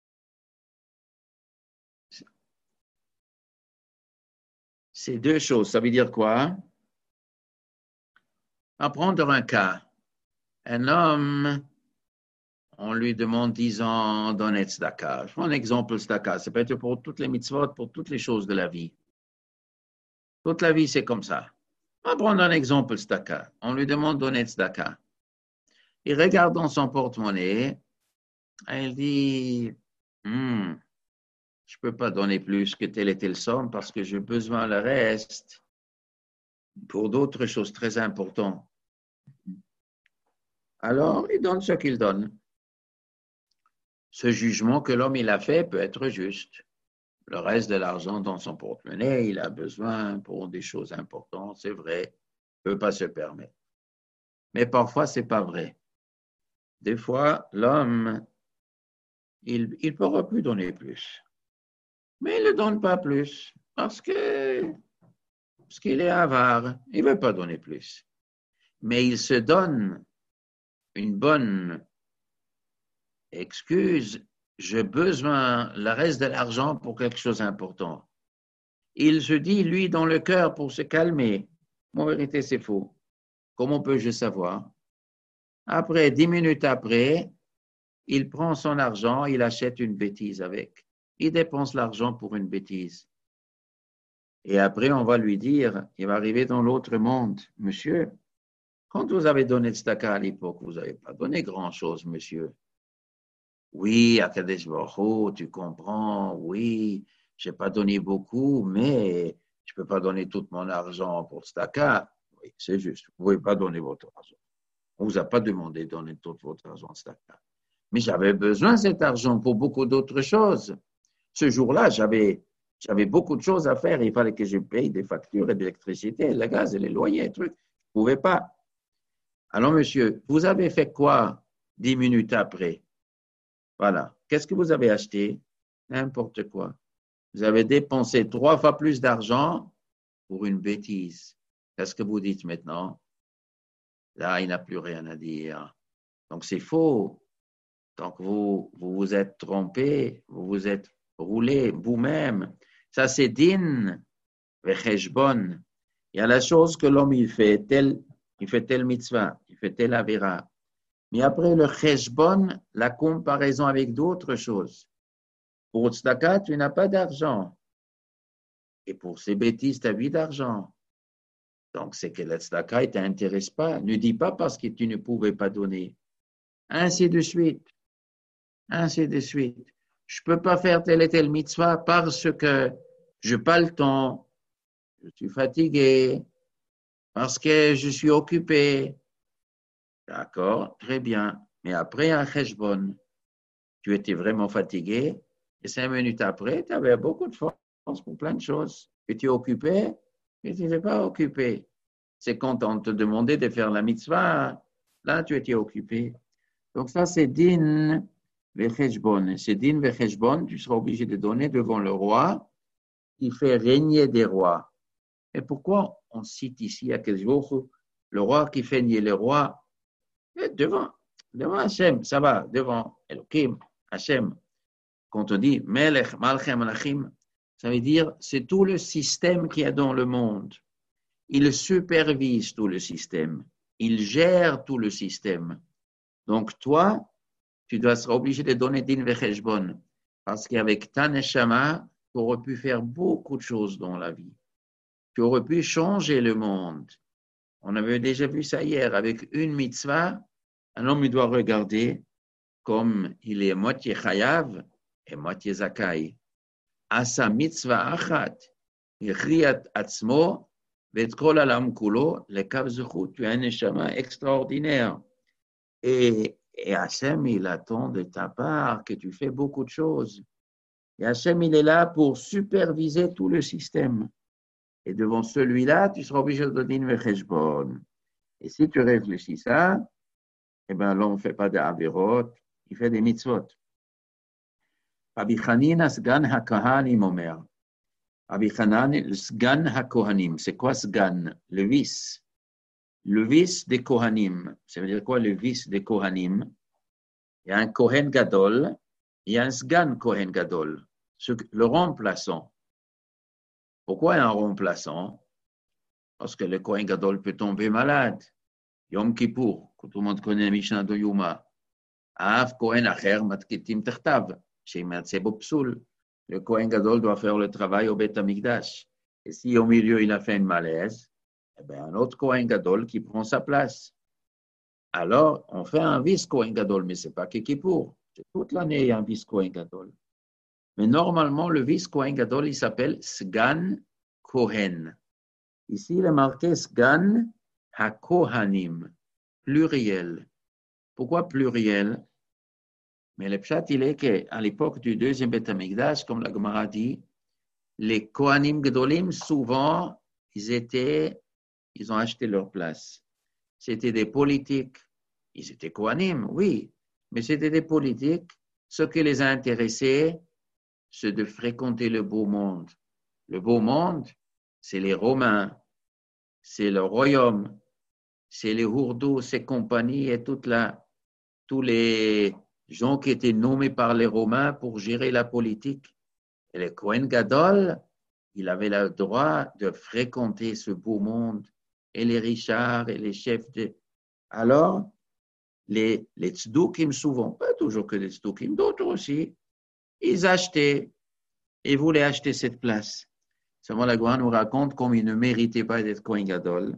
C'est deux choses. Ça veut dire quoi? On va prendre un cas. Un homme, on lui demande dix ans d'honnête tzedaka. Je prends un exemple tzedaka. Ça peut être pour toutes les mitzvot, pour toutes les choses de la vie. Toute la vie, c'est comme ça. On va prendre un exemple tzedaka. On lui demande d'honnête tzedaka. Il regarde dans son porte-monnaie. Et il dit, hmm, je ne peux pas donner plus que telle et telle somme parce que j'ai besoin le reste pour d'autres choses très importantes. Alors, il donne ce qu'il donne. Ce jugement que l'homme il a fait peut être juste. Le reste de l'argent dans son porte-monnaie, il a besoin pour des choses importantes, c'est vrai, il ne peut pas se permettre. Mais parfois, ce n'est pas vrai. Des fois, l'homme, il, il pourra plus donner plus. Mais il ne donne pas plus parce que parce qu'il est avare, il ne veut pas donner plus. Mais il se donne une bonne excuse, j'ai besoin le reste de l'argent pour quelque chose d'important. Il se dit, lui, dans le cœur, pour se calmer, en vérité, c'est faux. Comment peux-je savoir? Après, dix minutes après, il prend son argent, il achète une bêtise avec. Il dépense l'argent pour une bêtise. Et après, on va lui dire, il va arriver dans l'autre monde, monsieur, quand vous avez donné le tzedaka à l'époque, vous n'avez pas donné grand-chose, monsieur. Oui, Akadosh Baruch Hu, tu comprends, oui, je n'ai pas donné beaucoup, mais je ne peux pas donner tout mon argent pour tzedaka. Oui, c'est juste, vous ne pouvez pas donner votre argent. On ne vous a pas demandé de donner tout votre argent à tzedaka. Mais j'avais besoin de cet argent pour beaucoup d'autres choses. Ce jour-là, j'avais, j'avais beaucoup de choses à faire. Il fallait que je paye des factures et d'électricité, le gaz et les loyers, les trucs. Je ne pouvais pas. Alors, monsieur, vous avez fait quoi dix minutes après? Voilà. Qu'est-ce que vous avez acheté? N'importe quoi. Vous avez dépensé trois fois plus d'argent pour une bêtise. Qu'est-ce que vous dites maintenant? Là, il n'a plus rien à dire. Donc, c'est faux. Donc, vous, vous vous êtes trompé, vous vous êtes roulé vous-même. Ça, c'est din, vecheshbon. Il y a la chose que l'homme, il fait tel, il fait tel mitzvah, il fait tel avera. Mais après le cheshbon, la comparaison avec d'autres choses. Pour tzedaka, tu n'as pas d'argent. Et pour ces bêtises, tu as vu d'argent. Donc, c'est que le tzedaka ne t'intéresse pas. Ne dis pas parce que tu ne pouvais pas donner. Ainsi de suite. Ainsi de suite. Je ne peux pas faire telle et telle mitzvah parce que je n'ai pas le temps. Je suis fatigué. Parce que je suis occupé. D'accord, très bien. Mais après un cheshbon, tu étais vraiment fatigué et cinq minutes après, tu avais beaucoup de force pour plein de choses. Tu étais occupé, mais tu n'étais pas occupé. C'est quand on te demandait de faire la mitzvah, là, tu étais occupé. Donc ça, c'est din vecheshbon. C'est din vecheshbon, tu seras obligé de donner devant le roi qui fait régner des rois. Et pourquoi on cite ici à Kezvochu, le roi qui fait régner les rois? Devant, devant Hachem, ça va, devant Elohim, Hachem. Quand on dit Melech, Malchem, Malachim, ça veut dire c'est tout le système qu'il y a dans le monde. Il supervise tout le système. Il gère tout le système. Donc toi, tu dois être obligé de donner din vecheshbon. Parce qu'avec ta neshama, tu aurais pu faire beaucoup de choses dans la vie. Tu aurais pu changer le monde. On avait déjà vu ça hier. Avec une mitzvah, un homme il doit regarder comme il est moitié chayav et moitié zakai. Asa mitzvah achat, yichriat atzmo, vet kol alam kulo, le kav zechut. Tu as un neshama extraordinaire. Et Et Hachem, il attend de ta part que tu fais beaucoup de choses. Et Hachem, il est là pour superviser tout le système. Et devant celui-là, tu seras obligé de donner une cheshbon. Et si tu réfléchis ça, eh bien, là, on ne fait pas d'Averot, il fait des mitzvot. Rabbi Chanina, Sgan HaKohanim, Omer. Rabbi Chanina, Sgan HaKohanim. C'est quoi Sgan? Le vice. Le vice des Kohanim. Ça veut dire quoi le vice des Kohanim? Il y a un Kohen Gadol, il y a un Sgan Kohen Gadol, le remplaçant. Pourquoi un remplaçant? Parce que le Kohen Gadol peut tomber malade. Yom Kippour, que tout le monde connaît la Mishnah de Yuma. Av Kohen Acher Matketim Tertav, chez Matsebo Psoul. Le Kohen Gadol doit faire le travail au Beth Amikdash. Et si au milieu il a fait une malaise, eh bien, un autre Kohen Gadol qui prend sa place. Alors, on fait un vice Kohen Gadol, mais ce n'est pas que Kippour. C'est toute l'année, il y a un vice Kohen Gadol. Mais normalement, le vice Kohen Gadol, il s'appelle Sgan Kohen. Ici, il est marqué Sgan HaKohanim, pluriel. Pourquoi pluriel? Mais le pshat, il est qu'à l'époque du deuxième Beth Amikdash, comme la Gemara dit, les Kohanim Gedolim, souvent, ils étaient, ils ont acheté leur place. C'était des politiques. Ils étaient Kohanim, oui, mais c'était des politiques. Ce qui les a intéressés, c'est de fréquenter le beau monde. Le beau monde, c'est les Romains, c'est le royaume, c'est les Hourdos, ces compagnies et toute la, tous les gens qui étaient nommés par les Romains pour gérer la politique. Et le Kohen Gadol, il avait le droit de fréquenter ce beau monde, et les richards et les chefs de... Alors, les, les tzdukim souvent, pas toujours que les tzdukim, d'autres aussi, ils achetaient, ils voulaient acheter cette place. Seulement la Gemara nous raconte comme ils ne méritaient pas d'être Kohen Gadol.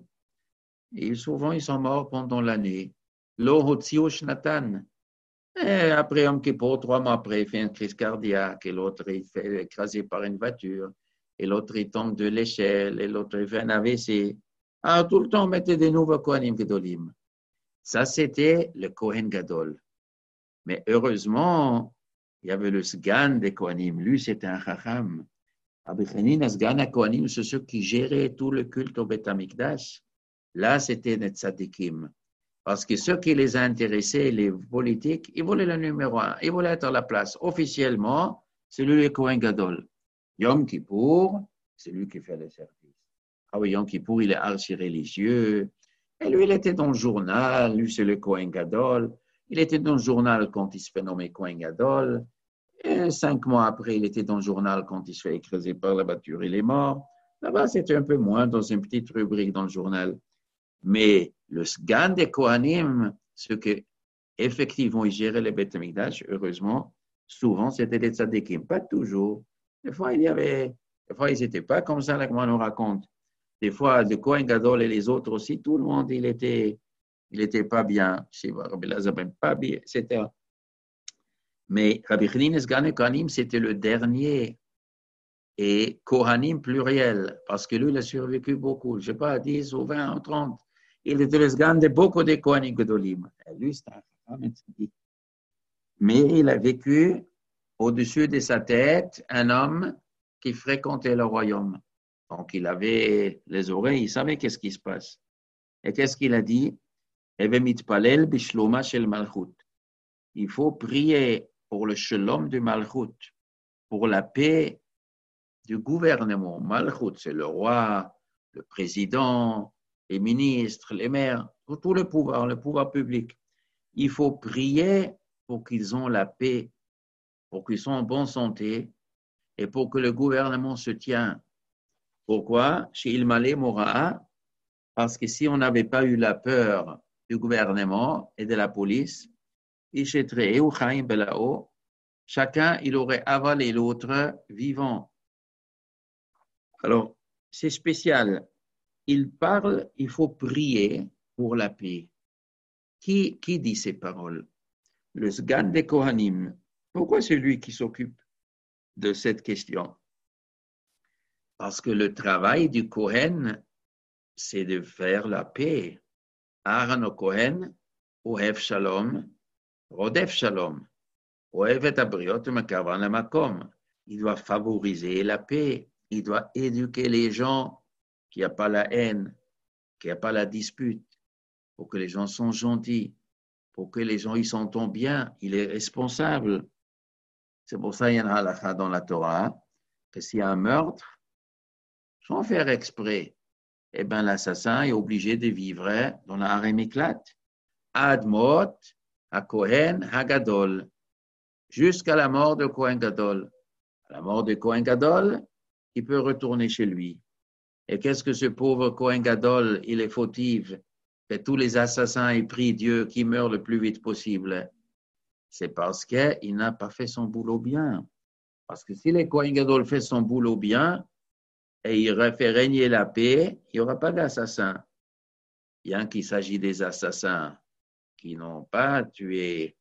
Et souvent, ils sont morts pendant l'année. Lo hotzio shnatan. Et après Yom Kippour, trois mois après, il fait une crise cardiaque, et l'autre, il fait écraser par une voiture, et l'autre, il tombe de l'échelle, et l'autre, il fait un A V C. Alors, tout le temps, on mettait des nouveaux Kohanim Gedolim. Ça, c'était le Kohen Gadol. Mais heureusement, il y avait le Sgan des Kohanim. Lui, c'était un Chacham. Rabbi Chanina, Sgan à Kohanim, c'est ceux qui géraient tout le culte au Beth Amikdash. Là, c'était des tzadikim. Parce que ceux qui les intéressaient, les politiques, ils voulaient le numéro un. Ils voulaient être à la place. Officiellement, c'est lui le Kohen Gadol. Yom Kippour, c'est lui qui fait le service. Ah oui, Yom Kippour, il est archi-religieux. Et lui, il était dans le journal. Lui, c'est le Kohen Gadol. Il était dans le journal quand il se fait nommer Kohen Gadol. Et cinq mois après, il était dans le journal quand il se fait écraser par la voiture. Il est mort. Là-bas, c'était un peu moins dans une petite rubrique dans le journal. Mais le Sgan des Kohanim, ceux qui effectivement ils géraient les Beth Amikdash, heureusement, souvent c'était des tzadikim. Pas toujours. Des fois, il y avait, des fois, ils n'étaétaient pas comme ça, là, comme on nous raconte. Des fois, le Kohen Gadol et les autres aussi, tout le monde, il était, il était pas bien. Rabbi Elazar ben pas bien, et cetera. Mais Rabbi Chanina Sgan Kohanim, c'était le dernier. Et Kohanim pluriel, parce que lui, il a survécu beaucoup. Je ne sais pas, dix ou vingt ou trente. Il était le Sgan de beaucoup de Kohanim Gedolim. Lui, c'est un femme. Mais il a vécu au-dessus de sa tête un homme qui fréquentait le royaume. Donc, il avait les oreilles, il savait qu'est-ce qui se passe. Et qu'est-ce qu'il a dit? Il faut prier pour le shalom du Malchut, pour la paix du gouvernement. Malchut, c'est le roi, le président, les ministres, les maires, tout le pouvoir, le pouvoir public. Il faut prier pour qu'ils aient la paix, pour qu'ils soient en bonne santé et pour que le gouvernement se tienne. Pourquoi? Chez Ilmale Moraa, parce que si on n'avait pas eu la peur du gouvernement et de la police, chacun il aurait avalé l'autre vivant. Alors, c'est spécial. Il parle, il faut prier pour la paix. Qui, qui dit ces paroles? Le Sgan des Kohanim. Pourquoi c'est lui qui s'occupe de cette question? Parce que le travail du Kohen, c'est de faire la paix. Aaron au Kohen, Ohev Shalom, Rodef Shalom. Oevet Abriot Makavan Lamakom. Il doit favoriser la paix. Il doit éduquer les gens qu'il n'y a pas la haine, qu'il n'y a pas la dispute, pour que les gens sont gentils, pour que les gens ils s'entendent bien. Il est responsable. C'est pour ça qu'il y a un halakha dans la Torah, que s'il y a un meurtre, sans faire exprès, eh bien l'assassin est obligé de vivre dans la harem éclate. Admot, à Kohen Hagadol, jusqu'à la mort de Kohen Gadol. À la mort de Kohen Gadol, il peut retourner chez lui. Et qu'est-ce que ce pauvre Kohen Gadol, il est fautif, que tous les assassins aient pris Dieu qui meurt le plus vite possible? C'est parce qu'il n'a pas fait son boulot bien. Parce que si le Kohen Gadol fait son boulot bien, et il fait régner la paix, il n'y aura pas d'assassins. Bien qu'il s'agisse des assassins qui n'ont pas tué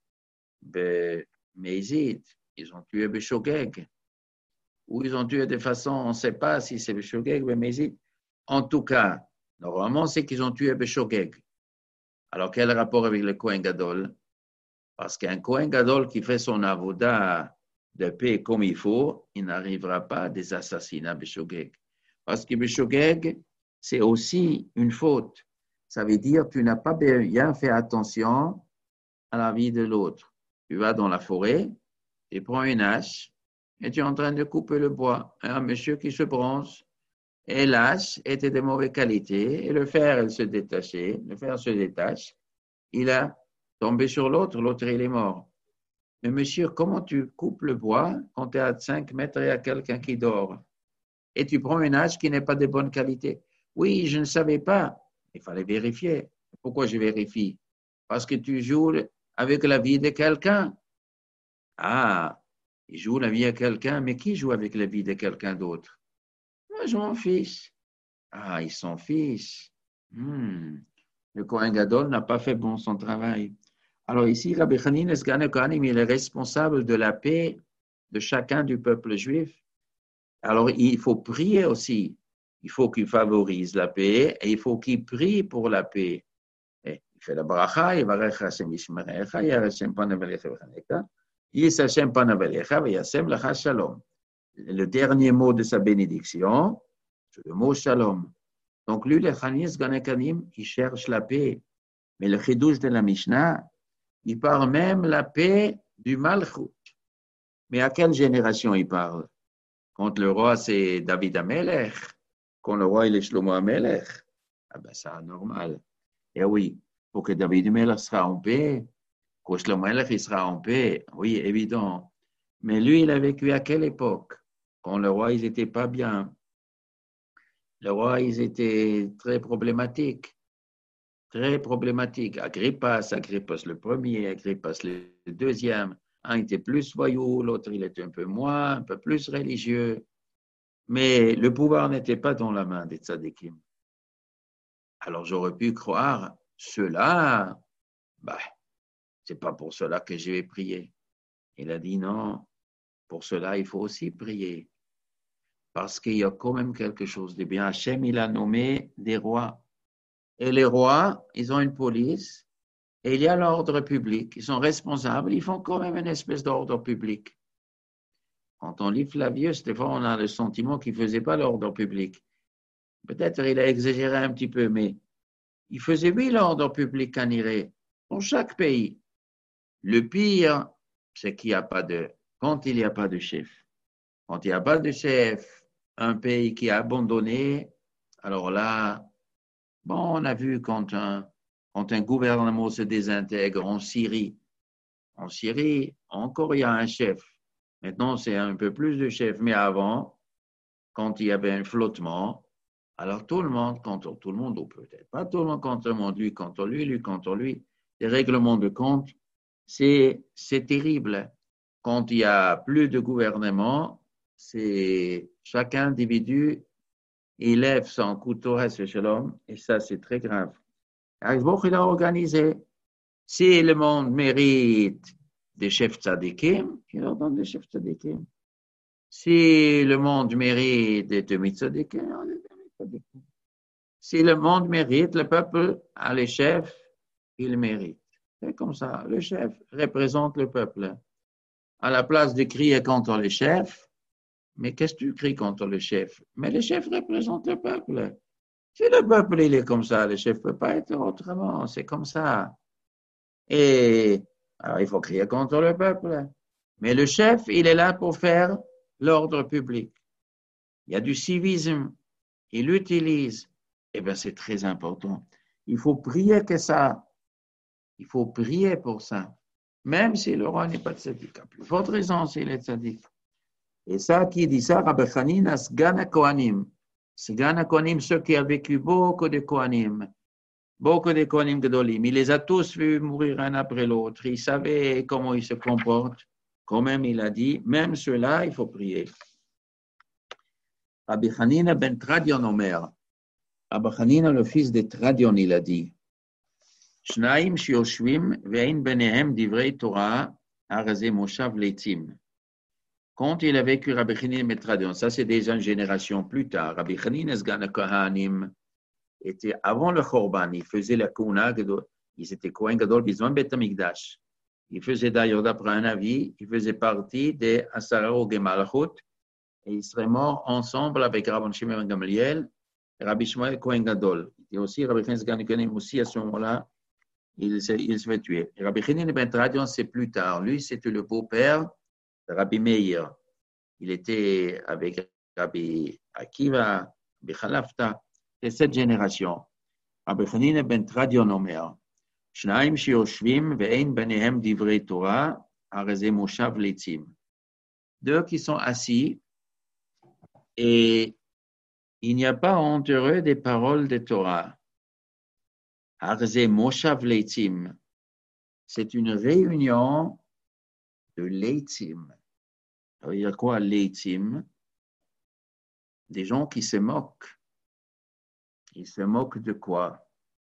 Mézid, ils ont tué Beshogeg, ou ils ont tué de façon, on ne sait pas si c'est Beshogeg ou Mézid. En tout cas, normalement, c'est qu'ils ont tué Beshogeg. Alors, quel rapport avec le Kohen Gadol? Parce qu'un Kohen Gadol qui fait son avoda de paix comme il faut, il n'arrivera pas à des assassinats Beshogeg. Parce que Beshogeg, c'est aussi une faute. Ça veut dire que tu n'as pas bien fait attention à la vie de l'autre. Tu vas dans la forêt, tu prends une hache et tu es en train de couper le bois. Un monsieur qui se bronze et l'hache était de mauvaise qualité et le fer, elle se détachait, le fer se détache. Il a tombé sur l'autre, l'autre il est mort. Mais monsieur, comment tu coupes le bois quand tu es à cinq mètres et il y a quelqu'un qui dort? Et tu prends une hache qui n'est pas de bonne qualité. Oui, je ne savais pas. Il fallait vérifier. Pourquoi je vérifie? Parce que tu joues avec la vie de quelqu'un. Ah, il joue la vie de quelqu'un, mais qui joue avec la vie de quelqu'un d'autre? Moi, je m'en fiche. Ah, ils s'en fichent. Hmm. Le Kohen Gadol n'a pas fait bon son travail. Alors ici, Rabbi Hanina Sgan Kohanim, il est responsable de la paix de chacun du peuple juif. Alors, il faut prier aussi. Il faut qu'il favorise la paix et il faut qu'il prie pour la paix. Et il fait la bracha, il va recha Hashem yishmerecha, yar Hashem panav elecha v'chaneka, yis Hashem panav elecha v'yasem lecha shalom. Le dernier mot de sa bénédiction, c'est le mot shalom. Donc lui, le Chanis Ganekanim, il cherche la paix. Mais le chidouche de la Mishnah, il parle même la paix du Malchut. Mais à quelle génération il parle? Quand le roi, c'est David Amelech, quand le roi, il est Shlomo Amelech, ah ben, c'est normal. Et oui, pour que David Amelech sera en paix, que Shlomo Amelech il sera en paix, oui, évident. Mais lui, il a vécu à quelle époque? Quand le roi, ils n'étaient pas bien. Le roi, ils étaient très problématiques. Très problématiques. Agrippas, Agrippas le premier, Agrippas le deuxième. Un était plus voyou, l'autre il était un peu moins, un peu plus religieux. Mais le pouvoir n'était pas dans la main des tzadikim. Alors j'aurais pu croire, cela, bah, c'est pas pour cela que je vais prier. Il a dit non, pour cela il faut aussi prier. Parce qu'il y a quand même quelque chose de bien. Hachem, il a nommé des rois. Et les rois, ils ont une police. Et il y a l'ordre public, ils sont responsables, ils font quand même une espèce d'ordre public. Quand on lit Flavius, des fois on a le sentiment qu'il ne faisait pas l'ordre public. Peut-être il a exagéré un petit peu, mais il faisait oui l'ordre public en Irée, dans chaque pays. Le pire, c'est qu'il n'y a pas de, quand il n'y a pas de chef. Quand il n'y a pas de chef, un pays qui a abandonné, alors là, bon, on a vu quand un Quand un gouvernement se désintègre en Syrie, en Syrie, encore il y a un chef. Maintenant, c'est un peu plus de chefs. Mais avant, quand il y avait un flottement, alors tout le monde contre tout le monde, ou peut-être pas tout le monde contre le monde, lui contre lui, lui contre lui. Les règlements de compte, c'est, c'est terrible. Quand il y a plus de gouvernement, c'est chaque individu élève son couteau à ce shalom, et ça, c'est très grave. Il a organisé. Si le monde mérite des chefs tzadikim, il leur donne des chefs tzadikim. Si le monde mérite des tzadikim, on les tzadikim. Si le monde mérite, le peuple a les chefs, il mérite. C'est comme ça. Le chef représente le peuple. À la place de crier contre le chef, mais qu'est-ce que tu cries contre le chef? Mais le chef représente le peuple. Si le peuple, il est comme ça, le chef ne peut pas être autrement. C'est comme ça. Et alors, il faut crier contre le peuple. Mais le chef, il est là pour faire l'ordre public. Il y a du civisme. Il l'utilise. Eh bien, c'est très important. Il faut prier que ça. Il faut prier pour ça. Même si le roi n'est pas tzaddik. À plus forte raison s'il est tzaddik. Et ça, qui dit ça? Rabbi Hanina, Sgan Kohanim. Sgan Kohanim, ceux qui ont vécu beaucoup de Kohanim. Beaucoup de Kohanim Gedolim. Il les a tous vus mourir un après l'autre. Il savait comment ils se comportent. Quand même, il a dit, même ceux-là, il faut prier. Rabbi Hanina ben Tradion Omer. Rabbi Hanina, le fils de Tradion, il a dit, Shnaim shioshvim ve'in benehem divrei Torah araze moshav leitzim. Quand il a vécu Rabbi Hanina ben Tradion, ça c'est déjà une génération plus tard. Rabbi Hanina Sgan Kohanim était avant le Chorban, il faisait la Kouna, ils étaient Kohen Gadol, besoin de Beth Amikdash. Il faisait d'ailleurs, d'après un avis, il faisait partie des Asarao Gemalachut et il serait mort ensemble avec Rabbi Shimon ben Gamliel et Rabbi Shmuel Kohen Gadol. Et aussi, Rabbi Hanina Sgan Kohanim aussi à ce moment-là, il se, il se fait tuer. Et Rabbi Hanina ben Tradion, c'est plus tard. Lui, c'était le beau-père de Rabbi Meir. Il était avec Rabbi Akiva, Rabbi Chalafta. C'est cette génération. Rabbi Hanina ben Tradion Omer, Shnaim shioshvim ve'ein benehem divrei Torah, araze moshav leitzim. Deux qui sont assis et il n'y a pas entre eux des paroles de Torah. Araze moshav leitzim. C'est une réunion de leitzim. Ça veut dire quoi, leitzim? Des gens qui se moquent. Ils se moquent de quoi?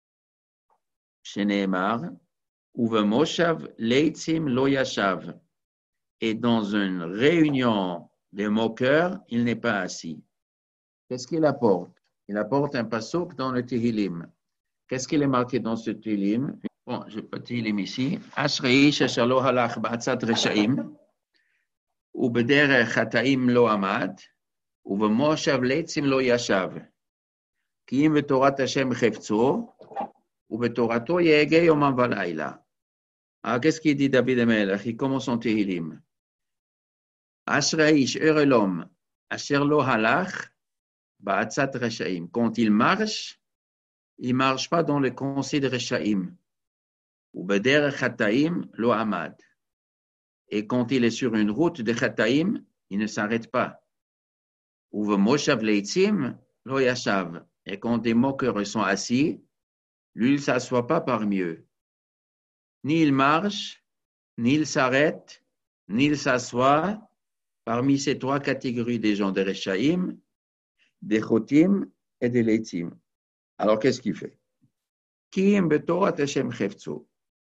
Sheneemar, uve moshav leitzim lo yashav. Et dans une réunion de moqueurs, il n'est pas assis. Qu'est-ce qu'il apporte? Il apporte un pasuk dans le Tehillim. Qu'est-ce qu'il est marqué dans ce Tehillim? Bon, je peux Tehillim ici. Ashrei asher lo halach ba'atzat reshaim, ubederech chataim lo amad, uve moshav leitzim lo yashav. כי אם בתורת השם חפצו, ובתורתו יהגה יומם ולילה. Alors, qu'est-ce qu'il dit David Amelech? Il commence en Tehillim. Ashrei האיש, heureux l'homme, asher lo halach, ba'atzat reshaim. Quand il marche, il ne marche pas dans le conseil de reshaim. ובדרך חטאים lo amad. Et quand il est sur une route de chataim, il ne s'arrête pas. ובמושב leitzim lo yashav. Et quand des moqueurs sont assis, lui, il ne s'assoit pas parmi eux. Ni il marche, ni il s'arrête, ni il s'assoit parmi ces trois catégories des gens, des Reshaïm, des Chotim et des Leitzim. Alors, qu'est-ce qu'il fait? Ki im betorat Hashem chefetzu.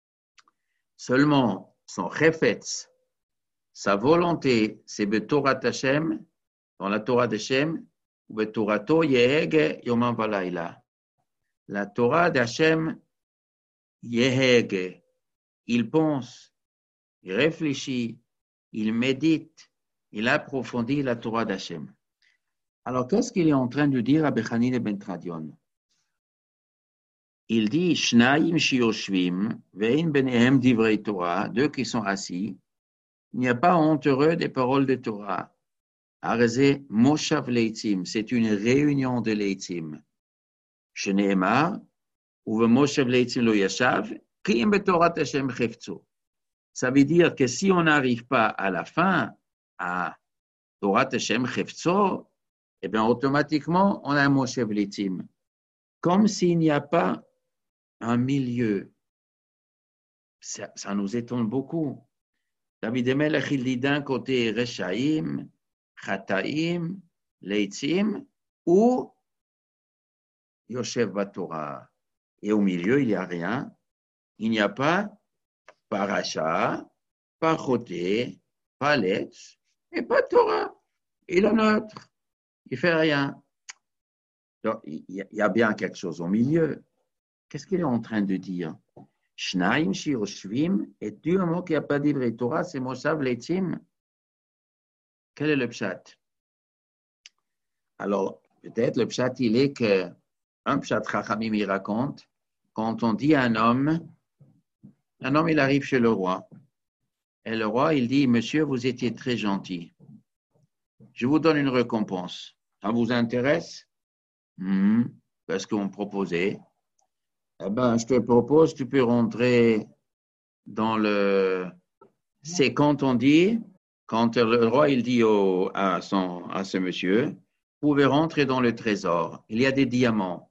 Seulement son chefetz, sa volonté, c'est betorat Hashem, dans la Torah d'Hashem, ובתורתו יהגה יומם ולילה. La Torah d'Hachem yehege. Il pense, il réfléchit, il médite, il approfondit la Torah d'Hachem. Alors, qu'est-ce qu'il est en train de dire à Rabbi Hanina ben Tradion? Il dit, Shnaim shioshvim, ve'in benehem divrei Torah, deux qui sont assis, il n'y a pas entre eux des paroles de Torah. Arazé moshav leitzim, c'est une réunion de leitzim. Sheneemar, uve moshav leitzim lo yashav, ki im betorat Hashem chefetzu. Ça veut dire que si on n'arrive pas à la fin, à Torat Hashem chefetzu, eh bien automatiquement on a un moshav leitzim. Comme s'il n'y a pas un milieu. Ça, ça nous étonne beaucoup. David Amelech, il dit d'un côté Reshaim, Chataim, Leitzim, ou Yoshev Batorah. Et au milieu, il n'y a rien. Il n'y a pas Paracha, pas Choté, pas Letz, et pas Torah. Il est neutre. Il ne fait rien. Donc, il y a bien quelque chose au milieu. Qu'est-ce qu'il est en train de dire? Shnaim Shioshvim, et tu un mot qui n'a pas dit vrai Torah, c'est Moshav Leitzim. Quel est le pshat? Alors, peut-être le pshat, il est que, un pshat Chachamim, il raconte, quand on dit à un homme, un homme, il arrive chez le roi, et le roi, il dit, monsieur, vous étiez très gentil. Je vous donne une récompense. Ça vous intéresse? Mmh. Qu'est-ce qu'on me proposait? Eh ben, je te propose, tu peux rentrer dans le... C'est quand on dit, quand le roi, il dit au, à, son, à ce monsieur, vous pouvez rentrer dans le trésor. Il y a des diamants.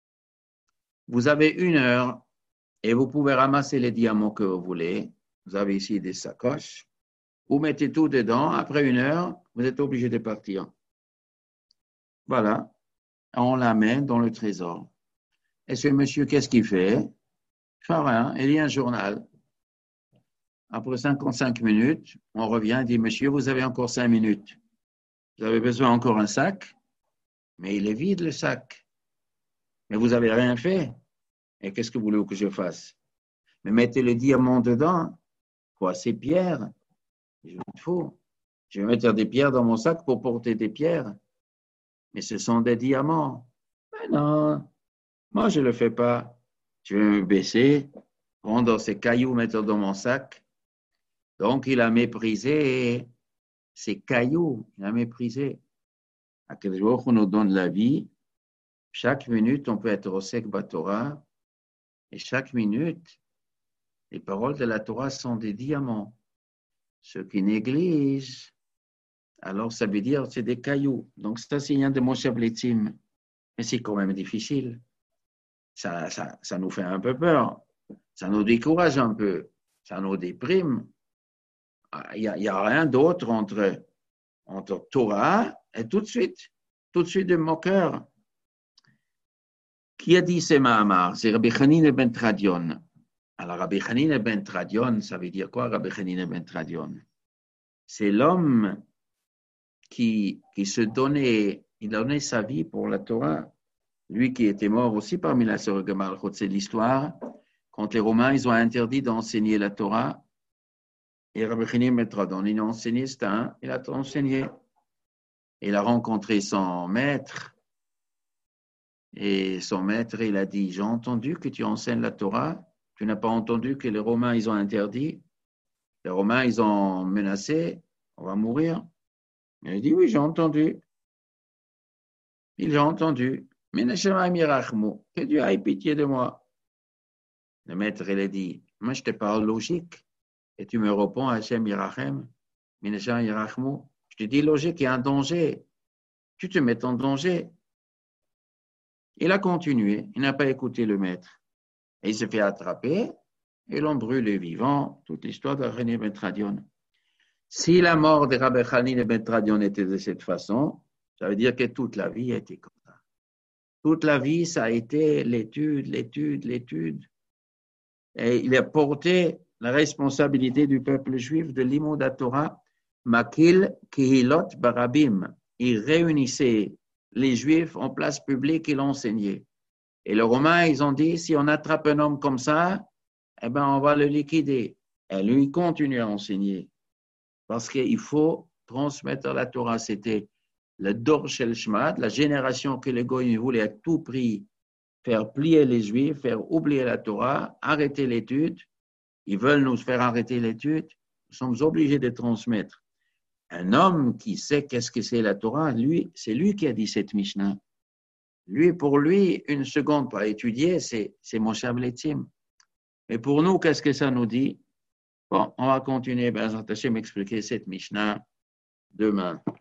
Vous avez une heure et vous pouvez ramasser les diamants que vous voulez. Vous avez ici des sacoches. Vous mettez tout dedans. Après une heure, vous êtes obligé de partir. Voilà. On l'amène dans le trésor. Et ce monsieur, qu'est-ce qu'il fait? Il fait rien. Il lit un journal. Après cinquante-cinq minutes, on revient et dit, monsieur, vous avez encore cinq minutes. Vous avez besoin encore un sac, mais il est vide le sac. Mais vous n'avez rien fait. Et qu'est-ce que vous voulez que je fasse? Mais mettez le diamant dedans. Quoi, ces pierres? Je m'en fous. Je vais mettre des pierres dans mon sac pour porter des pierres. Mais ce sont des diamants. Mais non, moi je ne le fais pas. Je vais me baisser, prendre ces cailloux, mettre dans mon sac. Donc il a méprisé ces cailloux. Il a méprisé. À quel jour on nous donne la vie? Chaque minute, on peut être au sec Torah. Et chaque minute, les paroles de la Torah sont des diamants. Ceux qui négligent, alors ça veut dire que c'est des cailloux. Donc ça, c'est un de Moshav Leitzim. Mais c'est quand même difficile. Ça, ça, ça nous fait un peu peur. Ça nous décourage un peu. Ça nous déprime. Il n'y a, y a rien d'autre entre, entre Torah et tout de suite, tout de suite de mon cœur. Qui a dit ces Mahamar? C'est Rabbi Hanina ben Tradion. Alors, Rabbi Hanina ben Tradion, ça veut dire quoi, Rabbi Hanina ben Tradion? C'est l'homme qui, qui se donnait, il donnait sa vie pour la Torah. Lui qui était mort aussi parmi la Sœur Gemalchot, c'est l'histoire. Quand les Romains, ils ont interdit d'enseigner la Torah, et Rabbi Hanina ben Tradion, il a enseigné, c'est un, il a enseigné. Il a rencontré son maître, et son maître, il a dit, j'ai entendu que tu enseignes la Torah, tu n'as pas entendu que les Romains, ils ont interdit, les Romains, ils ont menacé, on va mourir. Il a dit, oui, j'ai entendu. Il a entendu. Mais que Dieu ait pitié de moi. Le maître, il a dit, moi, je te parle logique, et tu me réponds, Hachem Yirachem, Minashem Yirachmu. Je te dis logique, il y a un danger. Tu te mets en danger. Il a continué, il n'a pas écouté le maître. Et il se fait attraper, et l'on brûle vivant, toute l'histoire de René Ben Tradion. Si la mort de Rabbi Hanina ben Tradion était de cette façon, ça veut dire que toute la vie était comme ça. Toute la vie, ça a été l'étude, l'étude, l'étude. Et il a porté la responsabilité du peuple juif de l'Imoud Torah, Makil Kihilot Barabim. Il réunissait les Juifs en place publique et l'enseignait. Et les Romains, ils ont dit, si on attrape un homme comme ça, eh ben, on va le liquider. Et lui continue à enseigner. Parce qu'il faut transmettre la Torah. C'était le Dor Shel Shmad, la génération que les Goïms voulaient à tout prix faire plier les Juifs, faire oublier la Torah, arrêter l'étude. Ils veulent nous faire arrêter l'étude. Nous sommes obligés de transmettre. Un homme qui sait qu'est-ce que c'est la Torah, lui, c'est lui qui a dit cette Mishnah. Lui, pour lui, une seconde pour étudier, c'est, c'est Moshav Leitzim. Mais pour nous, qu'est-ce que ça nous dit? Bon, on va continuer, ben, Hashem, m'expliquer cette Mishnah demain.